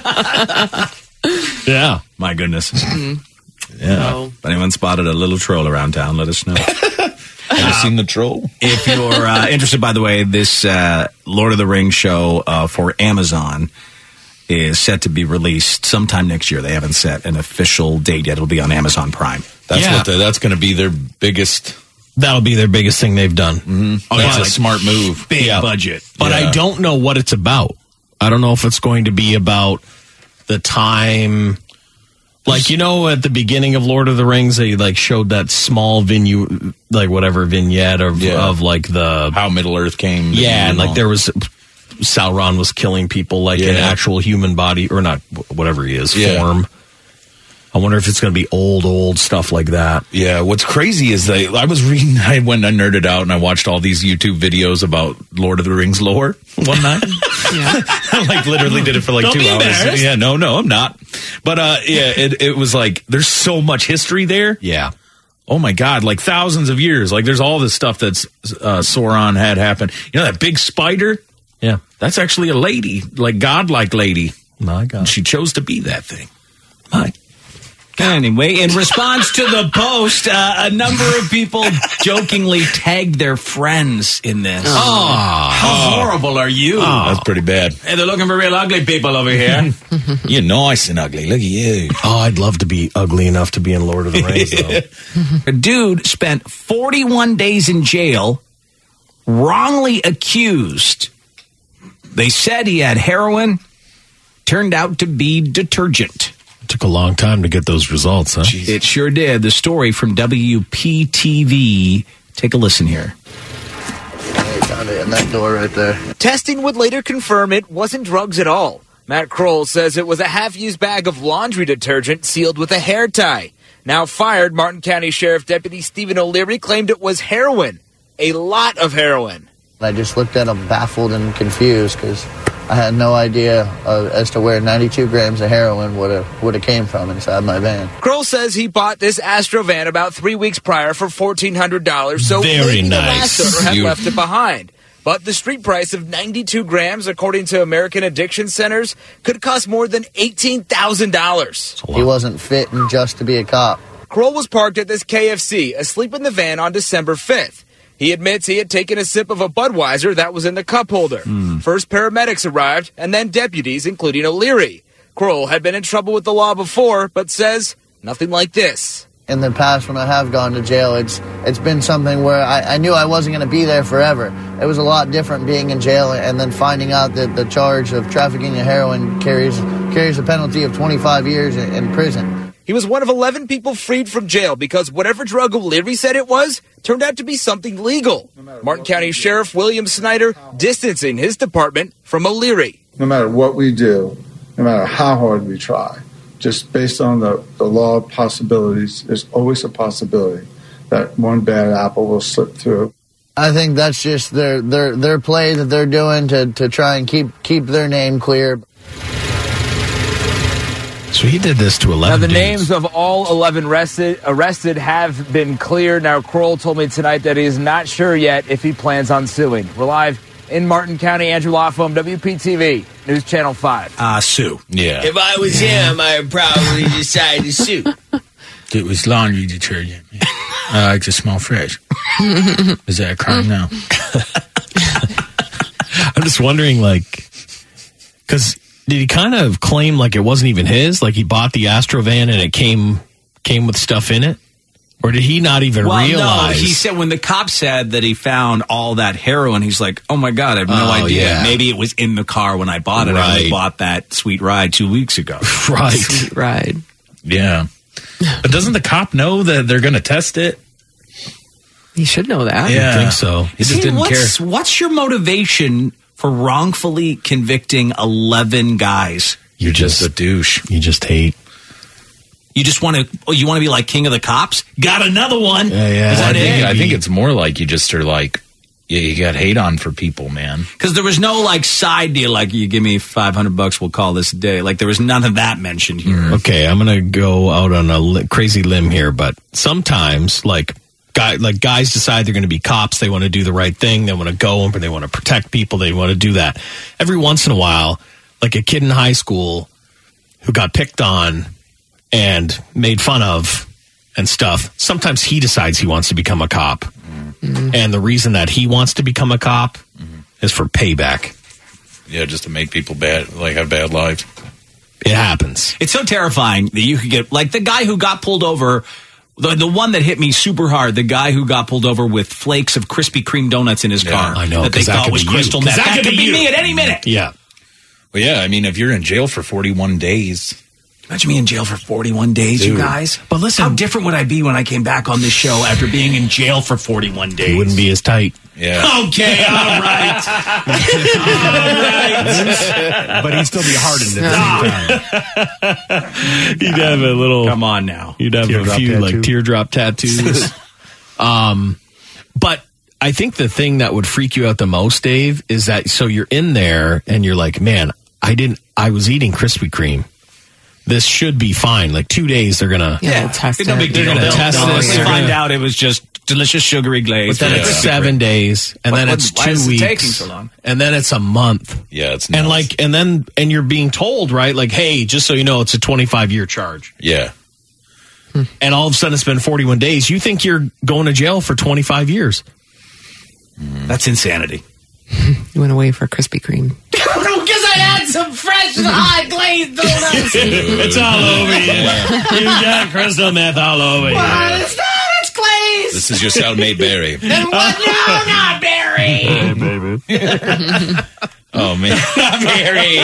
Yeah. My goodness. Yeah. No. If anyone spotted a little troll around town, let us know. Have you seen the troll? If you're uh, interested, by the way, this uh, Lord of the Rings show uh, for Amazon is set to be released sometime next year. They haven't set an official date yet. It'll be on Amazon Prime. That's Yeah. what. The, that's going to be their biggest. That'll be their biggest thing they've done. Mm-hmm. Oh, That's yeah, a like smart move. Big Yeah. budget. But Yeah. I don't know what it's about. I don't know if it's going to be about the time. Like, you know, at the beginning of Lord of the Rings, they like showed that small vignette, like whatever vignette of, Yeah. of like the How Middle Earth came. to yeah, be and like all. there was Sauron was killing people like in Yeah. actual human body or not whatever he is Yeah. form. I wonder if it's going to be old, old stuff like that. Yeah, what's crazy is they. I was reading. I went and nerded out, and I watched all these YouTube videos about Lord of the Rings lore one night. Yeah. I like literally did it for like Don't two be hours. embarrassed. Yeah, no, no, I'm not. But uh, yeah, it, it was like there's so much history there. Yeah. Oh my God, like thousands of years. Like there's all this stuff that's uh, Sauron had happen. You know that big spider? Yeah. That's actually a lady, like godlike lady. My God. And she chose to be that thing. My. Anyway, in response to the post, uh, a number of people jokingly tagged their friends in this. Oh, how oh. horrible are you? Oh, that's pretty bad. Hey, they're looking for real ugly people over here. You're nice and ugly. Look at you. Oh, I'd love to be ugly enough to be in Lord of the Rings, though. A dude spent forty-one days in jail, wrongly accused. They said he had heroin, turned out to be detergent. Took a long time to get those results, huh? Jeez. It sure did. The story from W P T V. Take a listen here. Hey, found it in that door right there. Testing would later confirm it wasn't drugs at all. Matt Kroll says it was a half-used bag of laundry detergent sealed with a hair tie. Now fired, Martin County Sheriff Deputy Stephen O'Leary claimed it was heroin. A lot of heroin. I just looked at him baffled and confused because I had no idea uh, as to where ninety-two grams of heroin would have would have came from inside my van. Kroll says he bought this Astro van about three weeks prior for fourteen hundred dollars, so Very maybe nice. the last owner had You- left it behind. But the street price of ninety-two grams, according to American Addiction Centers, could cost more than eighteen thousand dollars. He wasn't fitting just to be a cop. Kroll was parked at this K F C, asleep in the van on December fifth. He admits he had taken a sip of a Budweiser that was in the cup holder. Hmm. First, paramedics arrived, and then deputies, including O'Leary. Kroll had been in trouble with the law before, but says nothing like this. In the past, when I have gone to jail, it's it's been something where I, I knew I wasn't going to be there forever. It was a lot different being in jail and then finding out that the charge of trafficking of heroin carries carries a penalty of twenty-five years in, in prison. He was one of eleven people freed from jail because whatever drug O'Leary said it was turned out to be something legal. Martin County Sheriff William Snyder distancing his department from O'Leary. No matter what we do, no matter how hard we try, just based on the, the law of possibilities, there's always a possibility that one bad apple will slip through. I think that's just their their their play that they're doing to, to try and keep keep their name clear. So he did this to Now, eleven the dudes. names of all eleven arrested, arrested have been cleared. Now, Kroll told me tonight that he is not sure yet if he plans on suing. We're live in Martin County. Andrew Lawfom, W P T V, News Channel five. Uh, sue. Yeah. If I was him, I would probably decide to sue. It was laundry detergent. I like to smell fresh. Is that a crime now? I'm just wondering, like, because did he kind of claim like it wasn't even his? Like he bought the Astrovan and it came came with stuff in it? Or did he not even well, realize? no, he said when the cop said that he found all that heroin, he's like, oh my God, I have no Oh, idea. yeah. Maybe it was in the car when I bought it. I only Right. bought that sweet ride two weeks ago. Right. Sweet ride. Yeah. But doesn't the cop know that they're going to test it? He should know that. Yeah. I think so. He just See, didn't what's, care. What's your motivation for wrongfully convicting eleven guys? You're just a douche. You just hate. You just want to, oh, you want to be like king of the cops? Got another one. Yeah, yeah. Is Well, I, that think, it? I think it's more like you just are like, yeah, you got hate on for people, man. Because there was no like side deal, like you give me five hundred bucks, we'll call this a day. Like there was none of that mentioned here. Okay, I'm gonna go out on a li- crazy limb here, but sometimes, like, guy, like guys decide they're going to be cops. They want to do the right thing. They want to go and they want to protect people. They want to do that. Every once in a while, like a kid in high school who got picked on and made fun of and stuff. Sometimes he decides he wants to become a cop, mm-hmm. and the reason that he wants to become a cop mm-hmm. is for payback. Yeah, just to make people bad, like have bad lives. It happens. It's so terrifying that you could get, like the guy who got pulled over, the, the one that hit me super hard, the guy who got pulled over with flakes of Krispy Kreme donuts in his Yeah, car. I know, That they 'cause that thought could was be you. crystal 'Cause meth. that That, could could be be you. me at any minute. Yeah. Well, yeah, I mean, if you're in jail for forty-one days. Imagine me in jail for forty-one days, Dude. you guys. But listen, how different would I be when I came back on this show after being in jail for forty-one days? He wouldn't be as tight. Yeah. Okay, all right. all right. But he'd still be hardened at the same time. You'd have a little. Come on now. You'd have Teardrop a few tattoo. like teardrop tattoos. um, but I think the thing that would freak you out the most, Dave, is that so you're in there and you're like, man, I didn't. I was eating Krispy Kreme, this should be fine. Like two days, they're gonna Yeah, they'll test It's no it. big deal. They're gonna They'll, test they'll this. They're find gonna- out it was just delicious sugary glaze. But then Yeah. it's seven days, and What- then what- it's why two is it weeks, taking so long? and then it's a month. Yeah, it's and nuts. like, and then and you're being told, right? Like, hey, just so you know, it's a twenty-five year charge. Yeah. And all of a sudden, it's been forty-one days. You think you're going to jail for twenty-five years? That's insanity. You went away for Krispy Kreme. Because I had some fresh hot glazed donuts. It's all over you. You got crystal meth all over you. Well, it's not. It's glazed. This is your cellmate Barry. And what? No, not Barry. Hey, baby. Oh, man. Barry.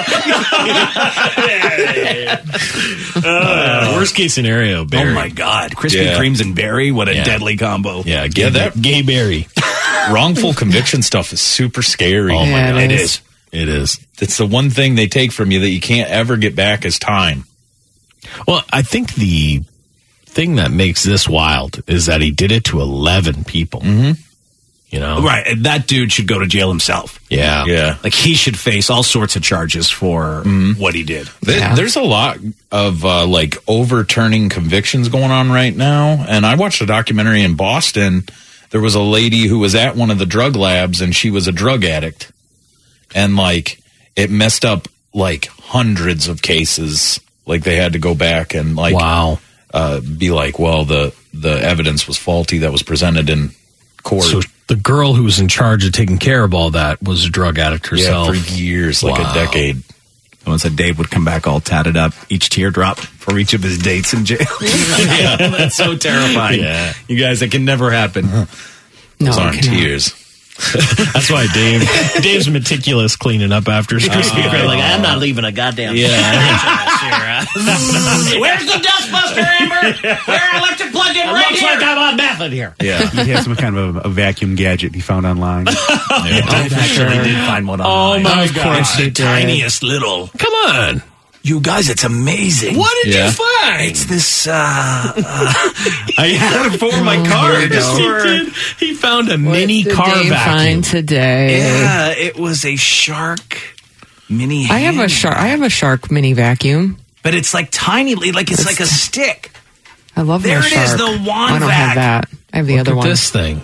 Uh, worst case scenario, Barry. Oh my God, Krispy Yeah. Kremes and Barry, what a Yeah. deadly combo. Yeah, gay, Yeah, that- gay Barry. Wrongful conviction stuff is super scary. Oh my Yeah, God, it it is. is. It is. It's the one thing they take from you that you can't ever get back is time. Well, I think the thing that makes this wild is that he did it to eleven people. Mm-hmm. You know, Right, and that dude should go to jail himself. Yeah, Yeah. Like he should face all sorts of charges for what he did. There- Yeah. There's a lot of uh, like overturning convictions going on right now. And I watched a documentary in Boston. There was a lady who was at one of the drug labs and she was a drug addict. And like it messed up like hundreds of cases. Like they had to go back and like wow. uh, be like, well, the, the evidence was faulty that was presented in court. So the girl who was in charge of taking care of all that was a drug addict herself. Yeah, for years, like Wow. a decade. Once that Dave would come back all tatted up, each teardrop for each of his dates in jail. Yeah, that's so terrifying. Yeah. You guys, that can never happen. No, Those it aren't cannot. tears. That's why Dave Dave's meticulous cleaning up after his Krispy Kreme. Like, I'm not leaving a goddamn. Yeah. Where's the dustbuster, Amber? Where I left it plugged in right here. I'm on method here. Yeah. He had some kind of a, a vacuum gadget he found online. Dave actually did find one online. Oh my Of God. course They the did. tiniest little. Come on. You guys, it's amazing. What did Yeah. you find? It's this, uh, uh I had it for my car. Here we Just go. for- He did. He found a What mini did car Dave vacuum. find today? Yeah, it was a shark mini. I have a hand shark. I vac. have a shark mini vacuum. But it's like tiny, like it's, It's like a t- stick. I love There my it shark. is, the wand I don't vac. have that. I have the Look other at one. this thing.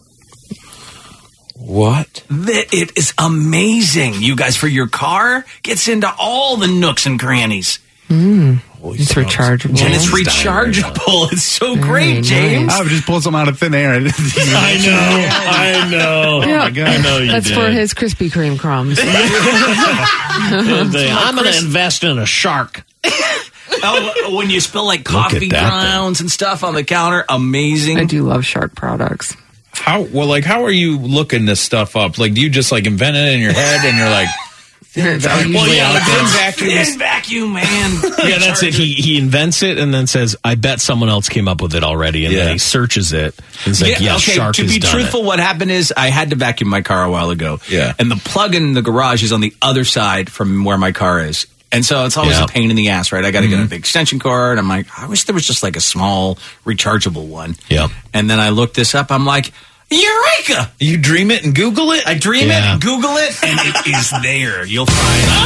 What? That it is amazing. You guys, for your car, gets into all the nooks and crannies. Mm. It's rechargeable. And it's rechargeable. It's so great, James. I was just pulling something out of thin air. I know. I know. Yeah, Oh my God. I know you That's did. for his Krispy Kreme crumbs. I'm going to invest in a shark. Oh, when you spill like Look coffee at that grounds and stuff on the counter, amazing. I do love shark products. How well, like, how are you looking this stuff up? Like, do you just like invent it in your head and you're like, Well, yeah, the thin the vacuum thin is- vacuum, man. Yeah, that's it. He he invents it and then says, "I bet someone else came up with it already." And Yeah. then he searches it. And he's like, "Yeah, okay, shark to has be done truthful, it." what happened is I had to vacuum my car a while ago. Yeah. And the plug in the garage is on the other side from where my car is. And so it's always Yeah. a pain in the ass, right? I got to get a big extension cord. I'm like, I wish there was just like a small rechargeable one. Yeah. And then I looked this up. I'm like, Eureka! You dream it and Google it? I dream Yeah. it, Google it, and it is there. You'll find it.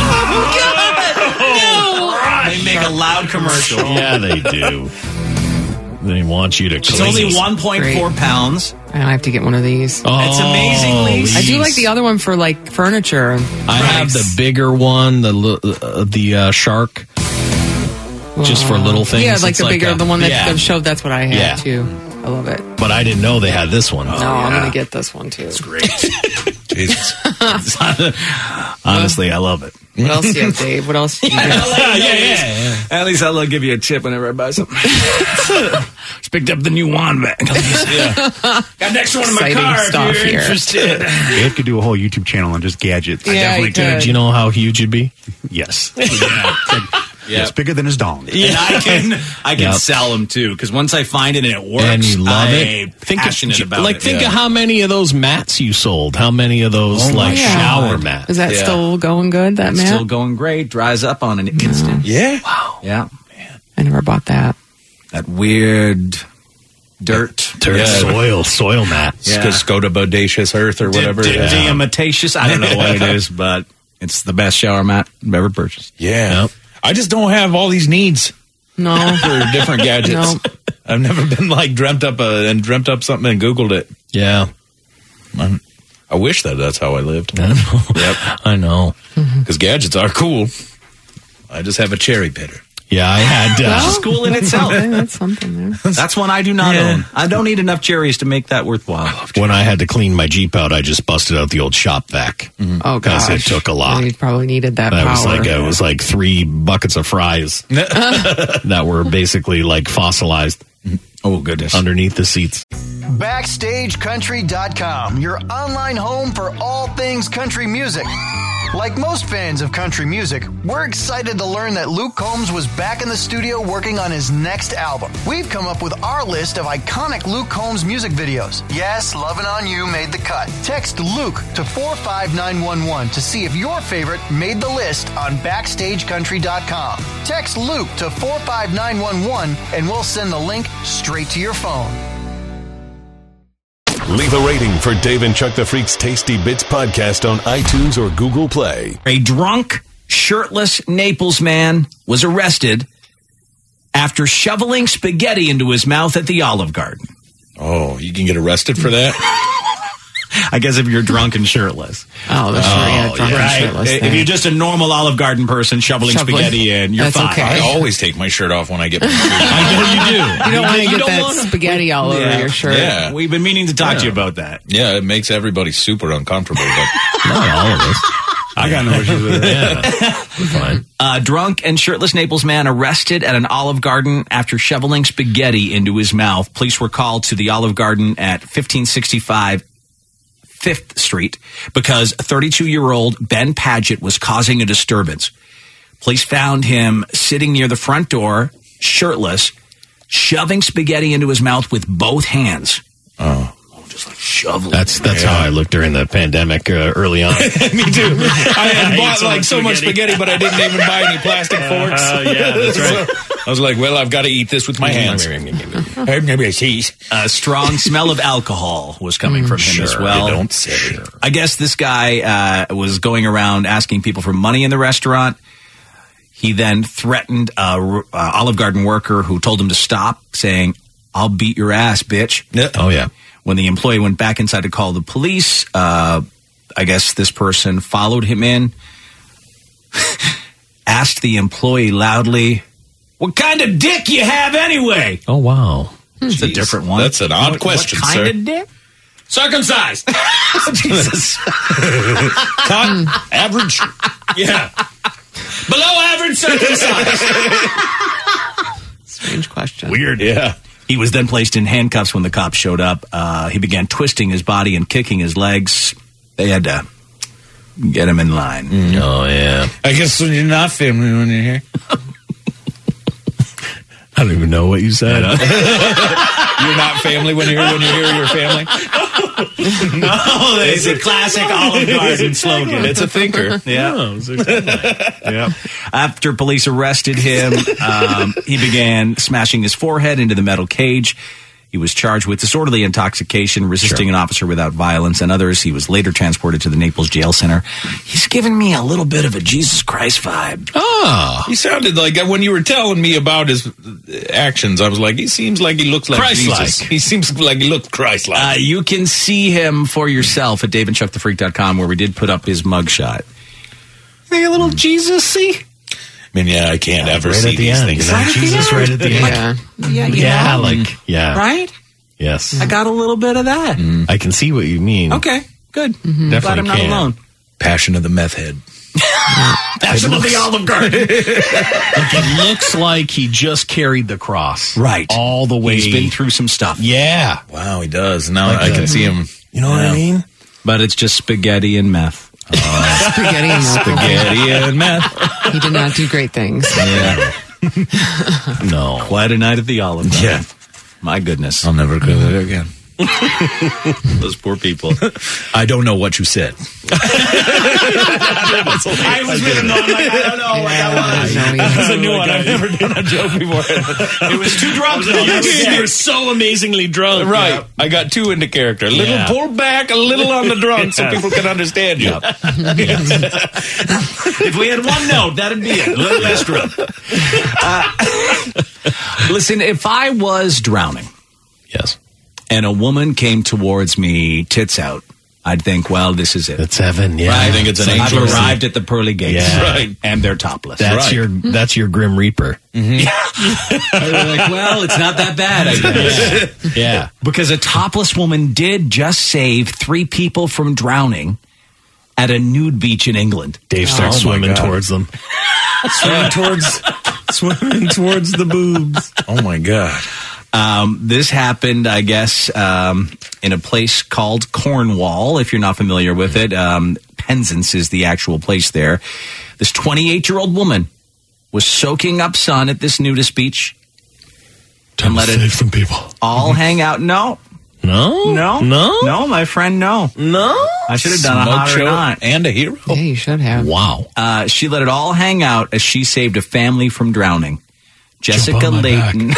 Oh, God! No! They make a loud commercial. Yeah, they do. They want you to. It's clean. only one point four pounds. I have to get one of these. Oh, It's amazing, Lise. I do like the other one for like furniture. I have the bigger one, the li- uh, the uh, shark, just for little things. Yeah, like It's the bigger, a- the one that yeah. that showed. That's what I had Yeah. too. I love it. But I didn't know they had this one. no, I'm gonna get this one too. It's great. Jesus. Honestly, I love it. What else do you have, Dave? What else? Do you yeah, have? yeah, yeah, At least I'll give you a tip whenever I buy something. Just picked up the new wand vac. Yeah. Got next one in my Exciting car stuff if you're here. interested. Dave could do a whole YouTube channel on just gadgets. Yeah, Definitely he could. Do you know how huge it'd be? Yes. Yeah. It's bigger than his dong. And I can I can Yep. sell them too because once I find it and it works, And you love I'm it. Think passionate of, about like it. think Yeah. of how many of those mats you sold. How many of those Oh my like God. shower mats? Is that Yeah. still going good? That It's mat? still going great. Dries up on an instant. Yeah. Wow. Yeah. I never bought that. That weird dirt. Dirt, Yeah. soil, soil mat. Yeah. Just go to Bodacious Earth or whatever. Di- di- Yeah. Diamataceous. I don't know what it is, but it's the best shower mat I've ever purchased. Yeah. Yep. I just don't have all these needs. No. For different gadgets. No. I've never been like dreamt up a, and dreamt up something and Googled it. Yeah. I'm, I wish that that's how I lived. I know. Yep. I know. Because gadgets are cool. I just have a cherry pitter. Yeah, I had. Uh, That's a school in itself. That's something there. That's one I do not Yeah. own. I don't need enough cherries to make that worthwhile. When I had to clean my Jeep out, I just busted out the old shop vac. Oh, Because gosh. it took a lot. You probably needed that That power. was like it was like three buckets of fries that were basically like fossilized. Oh, goodness. Underneath the seats. Backstage Country dot com, your online home for all things country music. Like most fans of country music, we're excited to learn that Luke Combs was back in the studio working on his next album. We've come up with our list of iconic Luke Combs music videos. Yes, Lovin' On You made the cut. Text Luke to four five nine one one to see if your favorite made the list on Backstage Country dot com. Text Luke to four five nine one one and we'll send the link straight to your phone. Leave a rating for Dave and Chuck the Freak's Tasty Bits podcast on iTunes or Google Play. A drunk, shirtless Naples man was arrested after shoveling spaghetti into his mouth at the Olive Garden. Oh, you can get arrested for that? I guess if you're drunk and shirtless. Oh, that's sure. Yeah, drunk and right. shirtless. If thing. you're just a normal Olive Garden person shoveling, Shoveling. spaghetti in, you're That's fine. okay. I always take my shirt off when I get my food. I know you do. You don't want to You get don't that wanna- spaghetti all over Yeah. your shirt. Yeah. We've been meaning to talk to Yeah. you about that. Yeah, it makes everybody super uncomfortable, but Not all of us. I got no issues with it. Yeah. We're fine. A drunk and shirtless Naples man arrested at an Olive Garden after shoveling spaghetti into his mouth. Police were called to the Olive Garden at fifteen sixty-five Fifth Street because thirty-two-year-old Ben Paget was causing a disturbance. Police found him sitting near the front door, shirtless, shoving spaghetti into his mouth with both hands. oh. Just like shoveling. That's that's Yeah. how I looked during the pandemic uh, early on. Me too. I had I bought ate so like much so much spaghetti. spaghetti, but I didn't even buy any plastic forks. Uh, yeah, that's right. So I was like, well, I've got to eat this with my hands. Maybe I cheese. A strong smell of alcohol was coming from him as Sure, well. you don't say. I guess this guy uh, was going around asking people for money in the restaurant. He then threatened a uh, Olive Garden worker who told him to stop, saying, "I'll beat your ass, bitch." Yeah. Oh yeah. When the employee went back inside to call the police, uh, I guess this person followed him in, asked the employee loudly, "What kind of dick you have anyway?" Oh wow. It's a different one. That's an odd What- question, what kind sir. of dick? Circumcised. Jesus. Top, average. Yeah. Below average circumcised. Strange question. Weird. Yeah. He was then placed in handcuffs when the cops showed up. Uh, he began twisting his body and kicking his legs. They had to get him in line. Oh yeah. I guess when you're not family when you're here. I don't even know what you said. You're not family when you're when you're here. You're family. No, it's a classic Olive Garden slogan. It's a thinker. Yeah. Oh, it's exactly. Yeah. After police arrested him, um, he began smashing his forehead into the metal cage. He was charged with disorderly intoxication, resisting Sure. an officer without violence, and others. He was later transported to the Naples Jail Center. He's giving me a little bit of a Jesus Christ vibe. Oh. He sounded like when you were telling me about his actions. I was like, he seems like he looks like Christ-like. Jesus. He seems like he looked Christ-like. Uh, you can see him for yourself at dave and chuck the freak dot com, where we did put up his mugshot. Think a little Jesus-y? I mean, yeah, I can't ever Right see at the these end. things. You know, Jesus right at the end. Yeah. Yeah, you Yeah, know? like yeah. Right? Yes. I got a little bit of that. I can see what you mean. Okay, good. Definitely Glad I'm not can. alone. Passion of the meth head. Passion of the Olive Garden. Like it looks like he just carried the cross. Right. All the way. He's been through some stuff. Yeah. Wow, he does. Now Like I can that. see him. You know what Yeah. I mean? But it's just spaghetti and meth. Spaghetti and milk. Spaghetti and meth. He did not do great things. Yeah. No. Quite a night at the Olive Garden. Yeah. My goodness. I'll never go there again. Those poor people. I don't know what you said. I was with him, though. I'm like, I don't know what that was. That's a new one. I've never done a joke before. It was two drunk, though. You were so amazingly drunk. Right. Yeah. I got two into character. A little Yeah. pull back, a little on the drunk so people can understand you. If we had one note, that'd be it. A little less drunk. Uh, listen, if I was drowning, yes, and a woman came towards me, tits out, I'd think, well, this is it. It's heaven. Yeah, Right? I think it's an I've angel. arrived at the pearly gates, Yeah. Right. and they're topless. That's Right. your that's your Grim Reaper. They're like, well, it's not that bad, I guess. Yeah. Because a topless woman did just save three people from drowning at a nude beach in England. Dave starts Oh, my swimming God. towards them. Swimming towards, swimming towards the boobs. Oh my God. Um, this happened, I guess, um, in a place called Cornwall, if you're not familiar with it. Um, Penzance is the actual place there. This twenty-eight-year-old woman was soaking up sun at this nudist beach. Time and let to it save some people. all hang out. No, No, no, no, no, my friend, no. no. I should have done a Smoke hot or show not. and a hero. Yeah, you should have. Wow. Uh, she let it all hang out as she saved a family from drowning. Jessica on my Layton.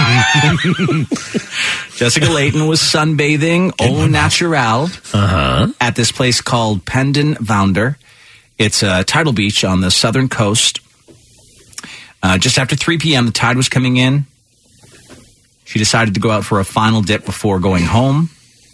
Jessica Layton was sunbathing au natural Uh-huh. at this place called Pendon Vounder. It's a tidal beach on the southern coast. Uh, just after three p.m., the tide was coming in. She decided to go out for a final dip before going home.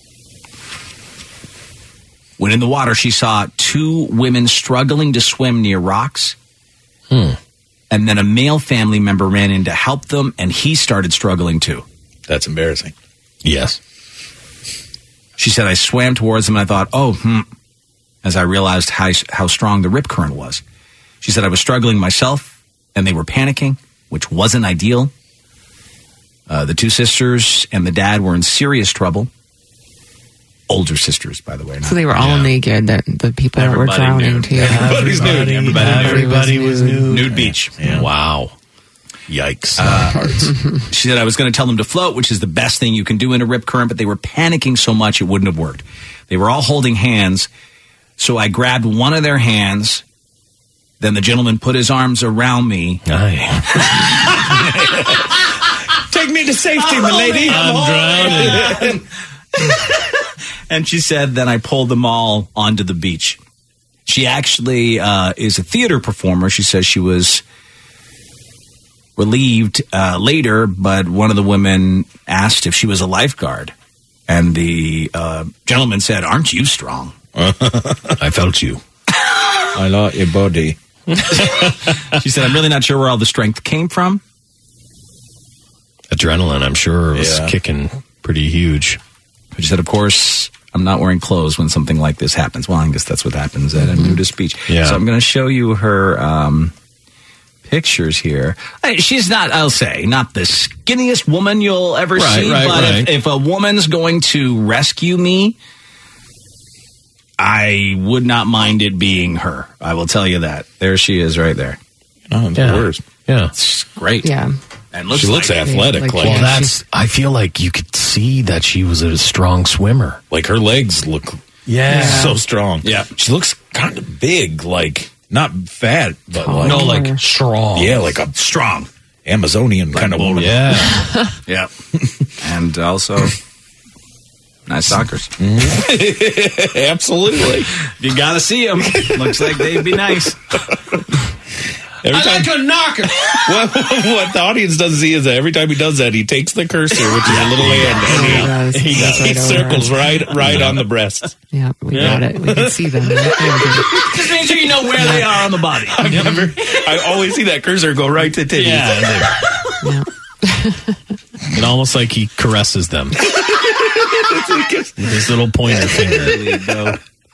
When in the water, she saw two women struggling to swim near rocks. Hmm. And then a male family member ran in to help them, and he started struggling too. That's embarrassing. Yes. She said, I swam towards them, and I thought, oh, hmm, as I realized how, how strong the rip current was. She said, I was struggling myself, and they were panicking, which wasn't ideal. Uh, the two sisters and the dad were in serious trouble. Older sisters, by the way. So they were all Yeah. naked, that the people that were Everybody drowning, nude. too. Everybody's nude. Everybody, Everybody nude. everybody was nude. Nude beach. Yeah. Wow. Yikes. She said, I was going to tell them to float, which is the best thing you can do in a rip current, but they were panicking so much it wouldn't have worked. They were all holding hands, so I grabbed one of their hands. Then the gentleman put his arms around me. Aye. Take me to safety, my lady. I'm drowning. And she said, then I pulled them all onto the beach. She actually uh, is a theater performer. She says she was relieved uh, later, but one of the women asked if she was a lifeguard. And the uh, gentleman said, aren't you strong? I felt you. I like your body. She said, I'm really not sure where all the strength came from. Adrenaline, I'm sure, was Yeah. kicking pretty huge. She said, of course, I'm not wearing clothes when something like this happens. Well, I guess that's what happens at a nudist beach. Yeah. So I'm going to show you her um, pictures here. I- She's not, I'll say, not the skinniest woman you'll ever Right, see. right, but right. If, if a woman's going to rescue me, I would not mind it being her. I will tell you that. There she is right there. Oh, it's Yeah. the worst. Yeah. It's great. Yeah. And looks She looks like, athletic. Like, Like, Well, Yeah, that's, I feel like you could see that she was a strong swimmer. like her legs look Yeah. so strong. Yeah. She looks kind of big, like not fat, but like no, like strong. yeah, like a strong. Amazonian kind of woman. Yeah. Yeah. And also, nice sockers. Absolutely. You got to see them. Looks like they'd be nice. Every I time, like to knock him. what, what the audience doesn't see is that every time he does that, he takes the cursor, which is a little hand, He and does. he, He he, goes right over circles it. right right on the breast. Yeah, we Yeah. got it. We can see them. Right there. Just make sure you know where they are on the body. I've never, I always see that cursor go right to titties. Yeah. Yeah. And almost like he caresses them with his little pointer finger. There you go.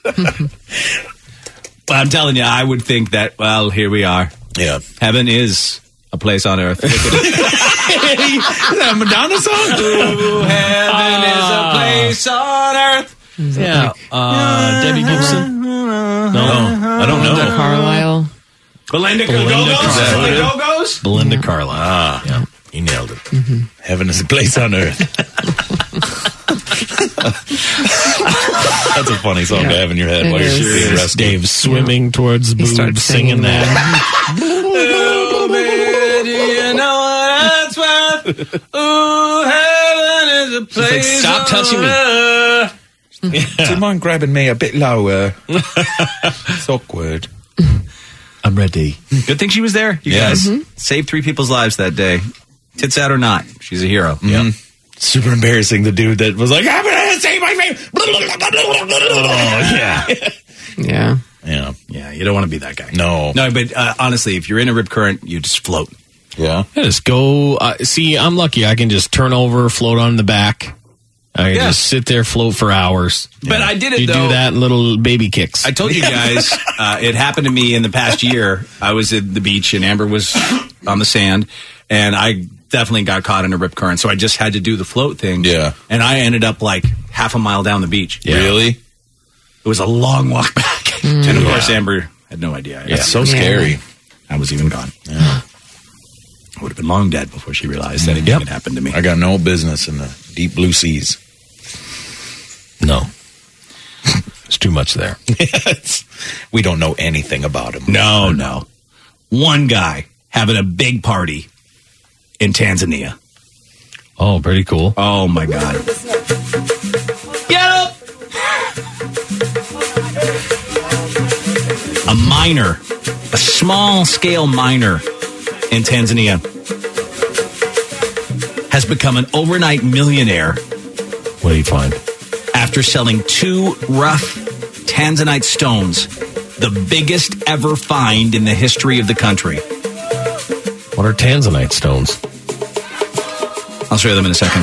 But I'm telling you, I would think that, well, here we are. Yeah. Heaven is a place on earth. Look at it. That Madonna song? Ooh, heaven is a place on earth. Yeah. Uh, Debbie Gibson? No, I don't know. Belinda Carlisle. Belinda Belinda Go-Go's? Carlisle. The Go-Go's? Belinda Carlisle. Ah, Yeah. you nailed it. Heaven is a place on earth. That's a funny song to have in your head It while you're is. being arrested. Dave swimming towards the boob, singing that. Oh, baby, you know what that's worth. Ooh, heaven is a place. Stop touching me. me. Do you mind grabbing me a bit lower? It's awkward. I'm ready. Good thing she was there. You Yes. guys saved three people's lives that day. Tits out or not, she's a hero. Yeah. Super embarrassing, the dude that was like, I'm going to say my name. Oh, yeah. Yeah. Yeah. Yeah, you don't want to be that guy. No. No, but uh, honestly, if you're in a rip current, you just float. Yeah. I just go. Uh, see, I'm lucky. I can just turn over, float on the back. I can Yeah. just sit there, float for hours. But I did it, You though. do that in little baby kicks. I told you guys, uh, it happened to me in the past year. I was at the beach and Amber was on the sand, and I definitely got caught in a rip current. So I just had to do the float thing. Yeah. And I ended up like half a mile down the beach. Really? It was a long walk back. And of course, Amber had no idea. It's so scary. I was even gone. Yeah. I would have been long dead before she realized anything Yep. had happened to me. I got no business in the deep blue seas. No. There's too much there. We don't know anything about him. No, no. One guy having a big party in Tanzania. Oh, pretty cool. Oh, my God. Get up! A miner, a small-scale miner in Tanzania has become an overnight millionaire. What do you find? After selling two rough Tanzanite stones, the biggest ever find in the history of the country. What are Tanzanite stones? I'll show you them in a second.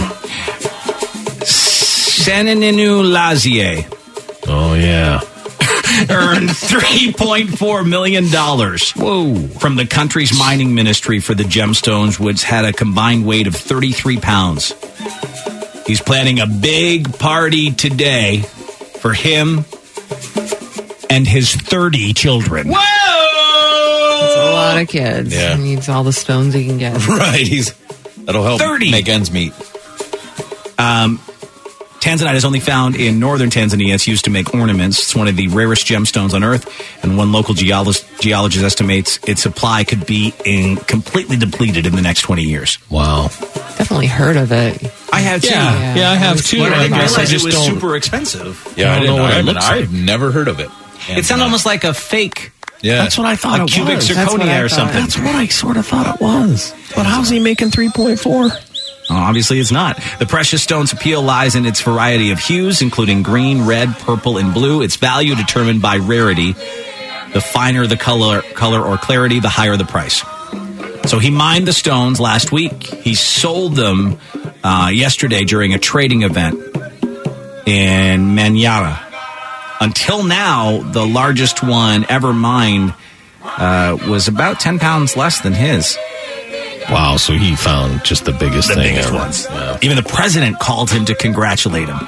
Saninu Lazie Oh, yeah. earned three point four million dollars Whoa. From the country's mining ministry for the gemstones, which had a combined weight of thirty-three pounds. He's planning a big party today for him and his thirty children. Whoa! That's a lot of kids. Yeah. He needs all the stones he can get. Right. He's that'll help thirty make ends meet. Um, Tanzanite is only found in northern Tanzania. It's used to make ornaments. It's one of the rarest gemstones on Earth, and one local geologist, geologist estimates its supply could be in completely depleted in the next twenty years. Wow. Definitely heard of it. I have too. Yeah, yeah, I have too. But I didn't I guess I realize just it was don't- super expensive. Yeah, I I, don't didn't know know what it I've, looks I've never heard of it. It sounded almost like a fake. Yeah. That's what I thought a it cubic was. That's what I zirconia or thought. something. That's what I sort of thought it was. But how's he making three point four? Oh, obviously, it's not. The precious stone's appeal lies in its variety of hues, including green, red, purple, and blue. Its value determined by rarity. The finer the color, color or clarity, the higher the price. So he mined the stones last week. He sold them uh, yesterday during a trading event in Manyara. Until now, the largest one ever mined uh, was about ten pounds less than his. Wow, so he found just the biggest The thing biggest ever. ones. Yeah. Even the president called him to congratulate him.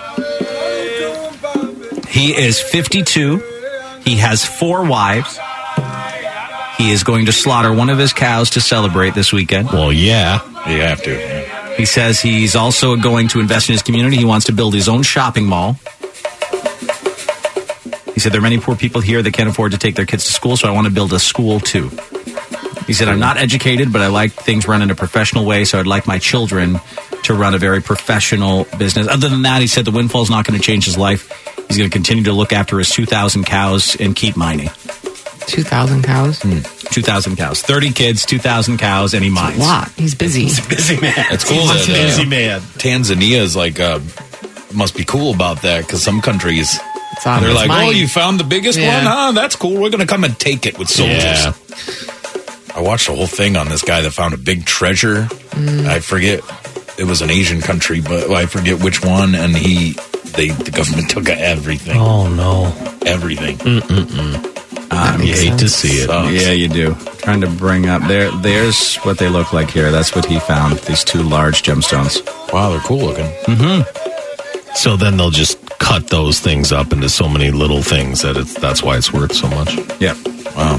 He is fifty-two. He has four wives. He is going to slaughter one of his cows to celebrate this weekend. Well, yeah. You have to. Yeah. He says he's also going to invest in his community. He wants to build his own shopping mall. He said, there are many poor people here that can't afford to take their kids to school, so I want to build a school too. He said, I'm not educated, but I like things run in a professional way, so I'd like my children to run a very professional business. Other than that, he said the windfall's not going to change his life. He's going to continue to look after his two thousand cows and keep mining. two thousand cows? two thousand cows. thirty kids, two thousand cows, and he mines. A lot. He's busy. He's a busy man. It's cool He's that a busy uh, man. Tanzania is like, uh, must be cool about that because some countries, It's on they're his like, mind. oh, you found the biggest Yeah. one? Huh? That's cool. We're going to come and take it with soldiers. Yeah. I watched a whole thing on this guy that found a big treasure. Mm. I forget. It was an Asian country, but I forget which one. And he, they, the government took everything. Oh, no. Everything. Mm-mm-mm. Um, You hate to see it. Sucks. Yeah, you do. Trying to bring up there. There's what they look like here. That's what he found. These two large gemstones. Wow, they're cool looking. Mm-hmm. So then they'll just cut those things up into so many little things that it's that's why it's worth so much. Yep. Wow.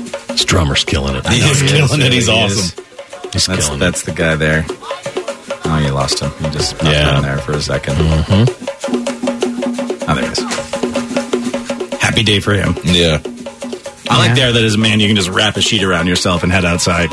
This drummer's killing it. He is killing it. He's He awesome. He's That's killing that's the guy there. Oh, you lost him. You just popped Yeah. in there for a second. Mm-hmm. Oh, there he is. Happy day for him. Yeah. I like there that as a man, you can just wrap a sheet around yourself and head outside.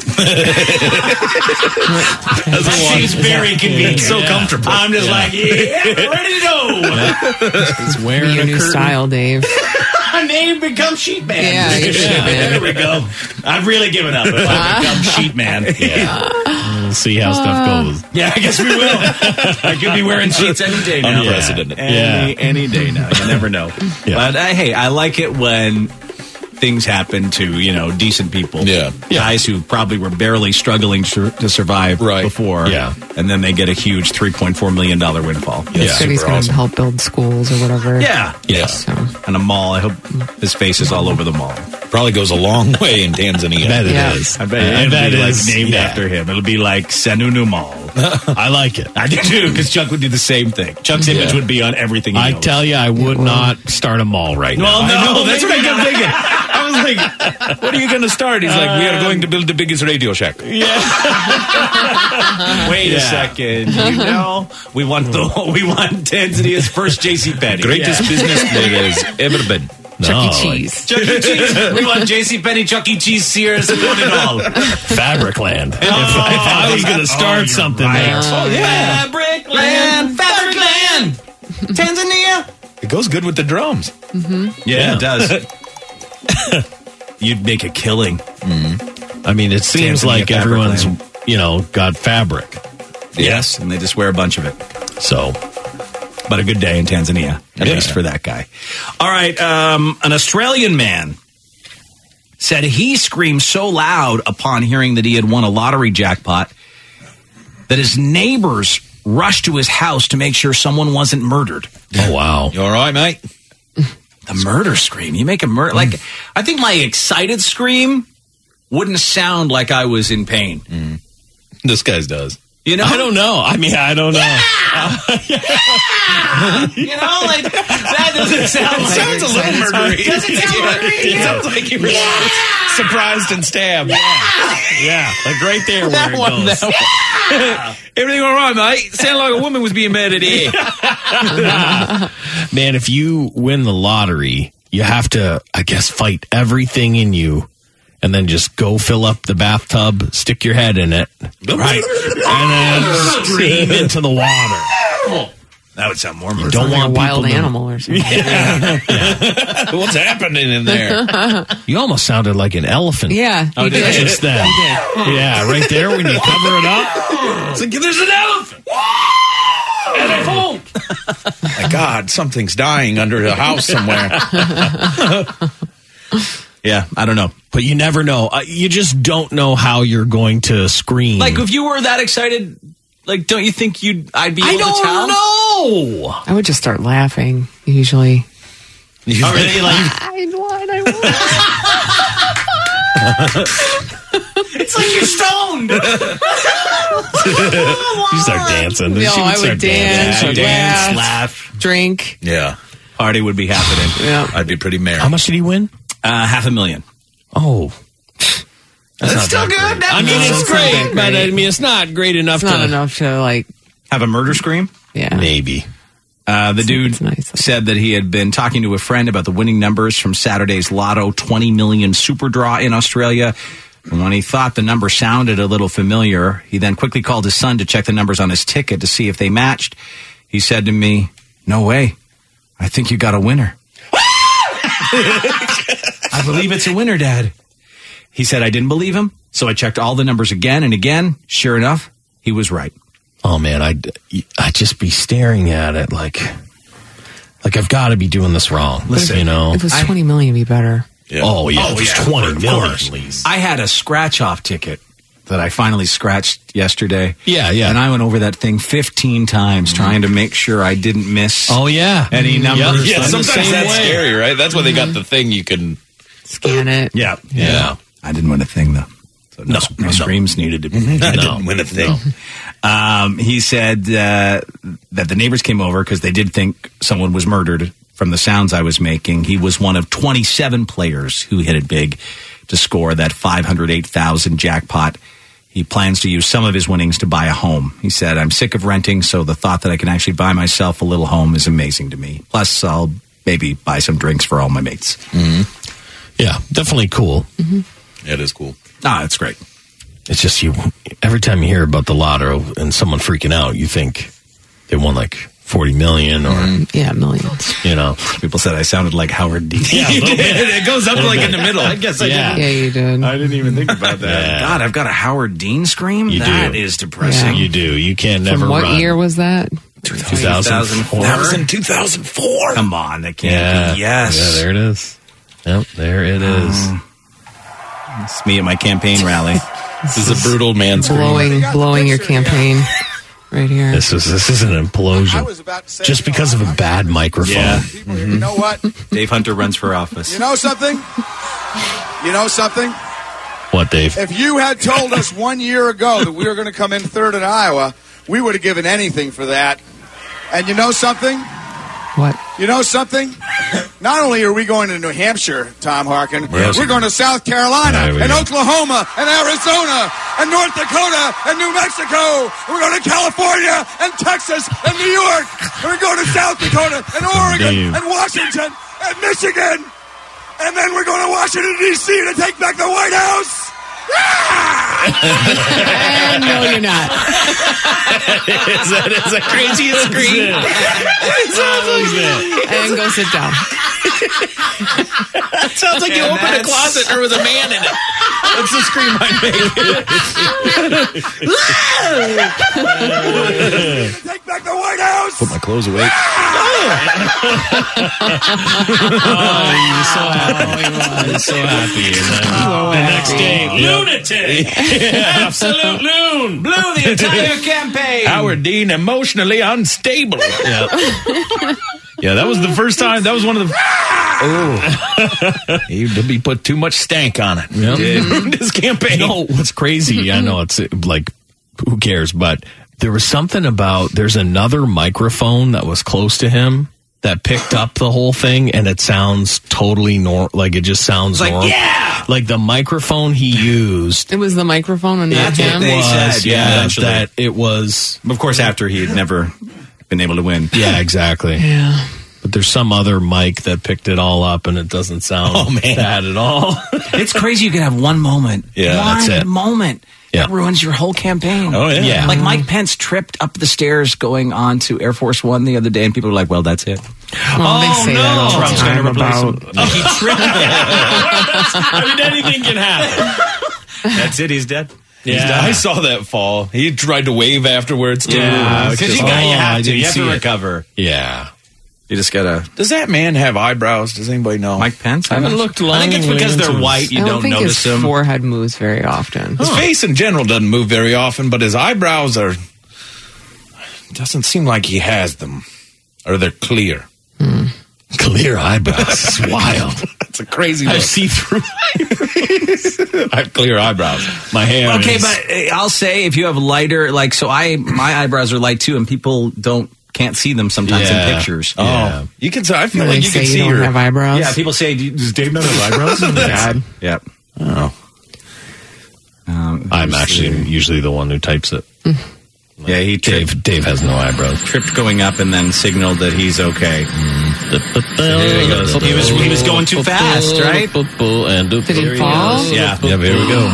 That seems very convenient. So comfortable. I'm just Yeah. like, yeah, ready to go. He's Be wearing your a new curtain. style, Dave. Name become sheet man. Yeah, you're sheet man. There we go. I've really given up. If I become sheet man. Yeah. We'll see how stuff goes. Yeah, I guess we will. I could be wearing sheets any day now. Unprecedented. Any, Yeah. any day now. You never know. Yeah. But uh, hey, I like it when things happen to, you know, decent people. Yeah. Guys who probably were barely struggling to, to survive Right. before. Yeah. And then they get a huge three point four million dollars windfall. Yeah. Said he's super going awesome. to help build schools or whatever. Yeah. Yeah. So, And a mall. I hope his face is all over the mall. Probably goes a long way in Tanzania. That it Yeah. is. I bet And it'll that be like is- named yeah. after him. It'll be like Sanunu Mall. I like it. I do too, because Chuck would do the same thing. Chuck's image Yeah. would be on everything he I owns. tell you, I would not start a mall right Well, now. no, I know, that's what I maybe kept not. thinking. I was like, what are you going to start? He's like, we are going to build the biggest Radio Shack. Wait a second. You know, we want the we want Tanzania's first J C Penney. Greatest business there has ever been. Chuck E. No, Cheese. Chuck E. Cheese. We want J C Penney, Chuck E. Cheese, Sears, and one and all. Fabric Land. If, if Oh, I was going to oh, start you're something right. there. Oh yeah, Fabric Land, Fabric Land, Tanzania. It goes good with the drums. Yeah, it does. You'd make a killing. I mean, it seems Tanzania like Fabric everyone's, Land. you know, got fabric. Yes, and they just wear a bunch of it. So, But a good day in Tanzania, at Yeah. least for that guy. All right, um, an Australian man said he screamed so loud upon hearing that he had won a lottery jackpot that his neighbors rushed to his house to make sure someone wasn't murdered. oh, wow. You all right, mate? The murder scream. You make a murder. Like, I think my excited scream wouldn't sound like I was in pain. This guy's does. You know? I don't know. I mean, I don't know. You know, like, that doesn't sound like Sounds a little murdery. Does it sound murdery? It sounds like he was surprised and stabbed. Yeah, like right there where it goes. Everything all right, mate? Sounded like a woman was being murdered here. Man, if you win the lottery, you have to, I guess, fight everything in you and then just go fill up the bathtub, stick your head in it, Right. and then stream into the water. That would sound more murder. Don't like want a wild people to- animal or something. What's happening in there? You almost sounded like an elephant. Yeah, Oh, he did did. you? Just then. Yeah, right there when you cover it up. It's like, there's an elephant. And a phone. My God, something's dying under the house somewhere. Yeah, I don't know. But you never know. Uh, you just don't know how you're going to scream. Like, if you were that excited, like, don't you think you'd? I'd be able I don't to tell. know. I would just start laughing, usually. Already, like, I won, I won. it's like you're stoned. You start dancing. No, She would I start would dance, dancing. I'd Dance, laugh, laugh, drink. Yeah, party would be happening. Yeah. I'd be pretty merry. How much did he win? Uh, half a million. Oh. That's still good. That I mean, means it's It's not great, that but great. I mean, it's not great enough It's not to enough to, like, have a murder scream. yeah. maybe. Uh, the dude it's nice. said that he had been talking to a friend about the winning numbers from Saturday's Lotto twenty million super draw in Australia. And when he thought the number sounded a little familiar, he then quickly called his son to check the numbers on his ticket to see if they matched. He said to me, "No way. I think you got a winner." I believe it's a winner, Dad. He said I didn't believe him, so I checked all the numbers again and again. Sure enough, he was right. Oh man, I'd I'd just be staring at it like like I've got to be doing this wrong. Listen, you know. If it was twenty million, it'd be better. Yeah. Oh yeah, Oh, it was yeah, twenty of million. course. At least. I had a scratch-off ticket that I finally scratched yesterday. Yeah, yeah. And I went over that thing fifteen times trying to make sure I didn't miss Oh yeah, any numbers. Yeah, I'm the sometimes same that's way. scary, right? That's why they got the thing you can. Scan it. Yeah. Yeah. I didn't win a thing, though. So no, No, no, no. screams needed to be. I No, didn't win a thing. Um, he said uh, that the neighbors came over because they did think someone was murdered from the sounds I was making. He was one of twenty-seven players who hit it big to score that five hundred eight thousand jackpot he plans to use some of his winnings to buy a home. He said, I'm sick of renting, so the thought that I can actually buy myself a little home is amazing to me. Plus, I'll maybe buy some drinks for all my mates. Mm-hmm. Yeah, definitely cool. Mm-hmm. It is cool. Ah, it's great. It's just you, every time you hear about the lotto and someone freaking out, you think they won like forty million or, mm, yeah, millions. You know, people said I sounded like Howard Dean. Yeah, you did. It goes up like in the middle. I guess I yeah. didn't. Yeah, you did. I didn't even think about that. Yeah. God, I've got a Howard Dean scream? You That do. is depressing. You do. You can never From what run. year was that? two thousand four. That was in two thousand four. Come on, that can't Yeah. be. Yes. Yeah, there it is. Yep, there it is. Oh. It's me at my campaign rally. This is a brutal man scream. Blowing, blowing your campaign right here. This is this is an implosion. Just because of a bad microphone. Yeah. Mm-hmm. You know what? Dave Hunter runs for office. You know something? You know something? What, Dave? If you had told us one year ago that we were going to come in third in Iowa, we would have given anything for that. And you know something? What? You know something? Not only are we going to New Hampshire, Tom Harkin, Yes. we're going to South Carolina There we and go. Oklahoma and Arizona and North Dakota and New Mexico. And we're going to California and Texas and New York. And we're going to South Dakota and Oregon Dave. and Washington and Michigan. And then we're going to Washington, D C to take back the White House. And no, you're not. Is that is the craziest scream? And go sit down. It sounds like you And opened a that's- closet and there was a man in it. That's the scream I make. Take back the White House. Put my clothes away. Oh, he was so happy. He was so happy. And then So the next happy. day, Lunatic! Absolute loon! Blew the entire campaign! Howard Dean emotionally unstable. Yeah. Yeah, that was the first time. That was one of the. Oh, he, he put too much stank on it. Yep. This campaign. You know what's crazy? I know it's uh, like, who cares? But there was something about, there's another microphone that was close to him that picked up the whole thing, and it sounds totally normal. Like it just sounds Like, normal. yeah! Like the microphone he used. It was the microphone and not That's what him. they was, said, yeah, yeah, eventually. that it was. Of course, after he had never been able to win. Yeah, exactly. Yeah. But there's some other mic that picked it all up, and it doesn't sound Oh, man. bad at all. It's crazy you can have one moment. Yeah, one that's it. moment. Yeah. That ruins your whole campaign. Oh, yeah. Yeah. Like Mike Pence tripped up the stairs going on to Air Force One the other day, and people were like, well, that's it. Well, they say that all the Trump's time gonna replace about. him. He tripped. I mean, anything can happen. That's it. He's dead. Yeah, I saw that fall. He tried to wave afterwards too. Yeah, It's because just- you, got, you oh, I have to. didn't You have see to it. recover. Yeah. You just gotta. Does that man have eyebrows? Does anybody know? Mike Pence. I haven't looked I think it's longingly because they're into white. his- You I don't, don't, think notice his them. forehead moves very often. His face in general doesn't move very often, but his eyebrows are. Doesn't seem like he has them, or they're clear. Clear eyebrows. It's wild. That's a crazy I look. see through. I have clear eyebrows. My hair. Okay, is- but uh, I'll say if you have lighter, like so, I my eyebrows are light too, and people don't can't see them sometimes Yeah. in pictures. Oh, Yeah. you can. I feel They like you say can you see don't your. have eyebrows. Yeah, people say, "Do- does Dave not have eyebrows?" God. Yep. Oh, Um, I'm let's actually see. usually the one who types it. Yeah, he tripped, Dave. Dave has no eyebrows. tripped going up and then signaled that he's okay. There he goes. He was- he was going too fast, right? And Did he there fall? goes. Yeah. Yeah, here we go.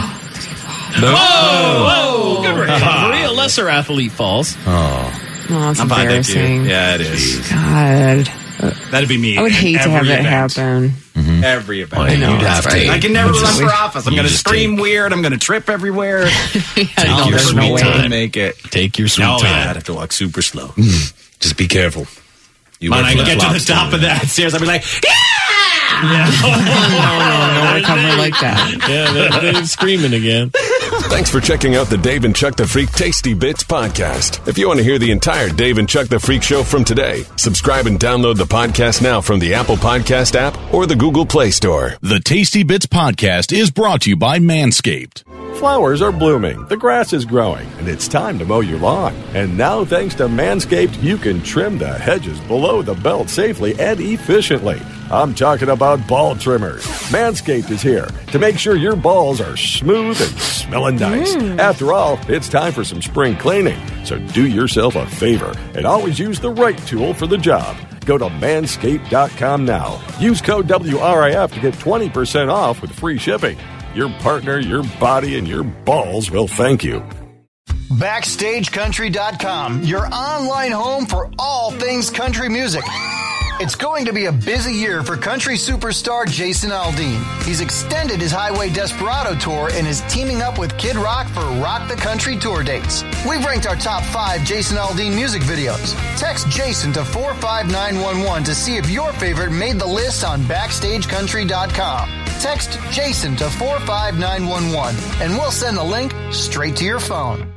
whoa! Good for him. A lesser athlete falls. Oh, Oh, it's I'm fine, thank you. embarrassing. Yeah, it is. God. That'd be me. I would in hate to every have that event. happen. Every event. Well, I know, you'd that's have to. right. I can never You run just- for office. I'm you going to just scream take- weird. I'm going to trip everywhere. Yeah, Take no, your there's sweet no way. time. Make it. Take your sweet No, time. I'd have to walk super slow. just be careful. You When wear I get to the flip-flops, top too. of that stairs, I'll be like, No, no recovery like that. Yeah, they're, they're screaming again. Thanks for checking out the Dave and Chuck the Freak Tasty Bits podcast. If you want to hear the entire Dave and Chuck the Freak show from today, subscribe and download the podcast now from the Apple Podcast app or the Google Play Store. The Tasty Bits podcast is brought to you by Manscaped. Flowers are blooming, the grass is growing, and it's time to mow your lawn. And now, thanks to Manscaped, you can trim the hedges below the belt safely and efficiently. I'm talking about ball trimmers. Manscaped is here to make sure your balls are smooth and smelling nice. Mm. After all, it's time for some spring cleaning. So do yourself a favor and always use the right tool for the job. Go to manscaped dot com now. Use code W R I F to get twenty percent off with free shipping. Your partner, your body, and your balls will thank you. Backstage Country dot com, your online home for all things country music. It's going to be a busy year for country superstar Jason Aldean. He's extended his Highway Desperado tour and is teaming up with Kid Rock for Rock the Country tour dates. We've ranked our top five Jason Aldean music videos. Text Jason to four five nine one one to see if your favorite made the list on Backstage Country dot com. Text Jason to four five nine one one and we'll send the link straight to your phone.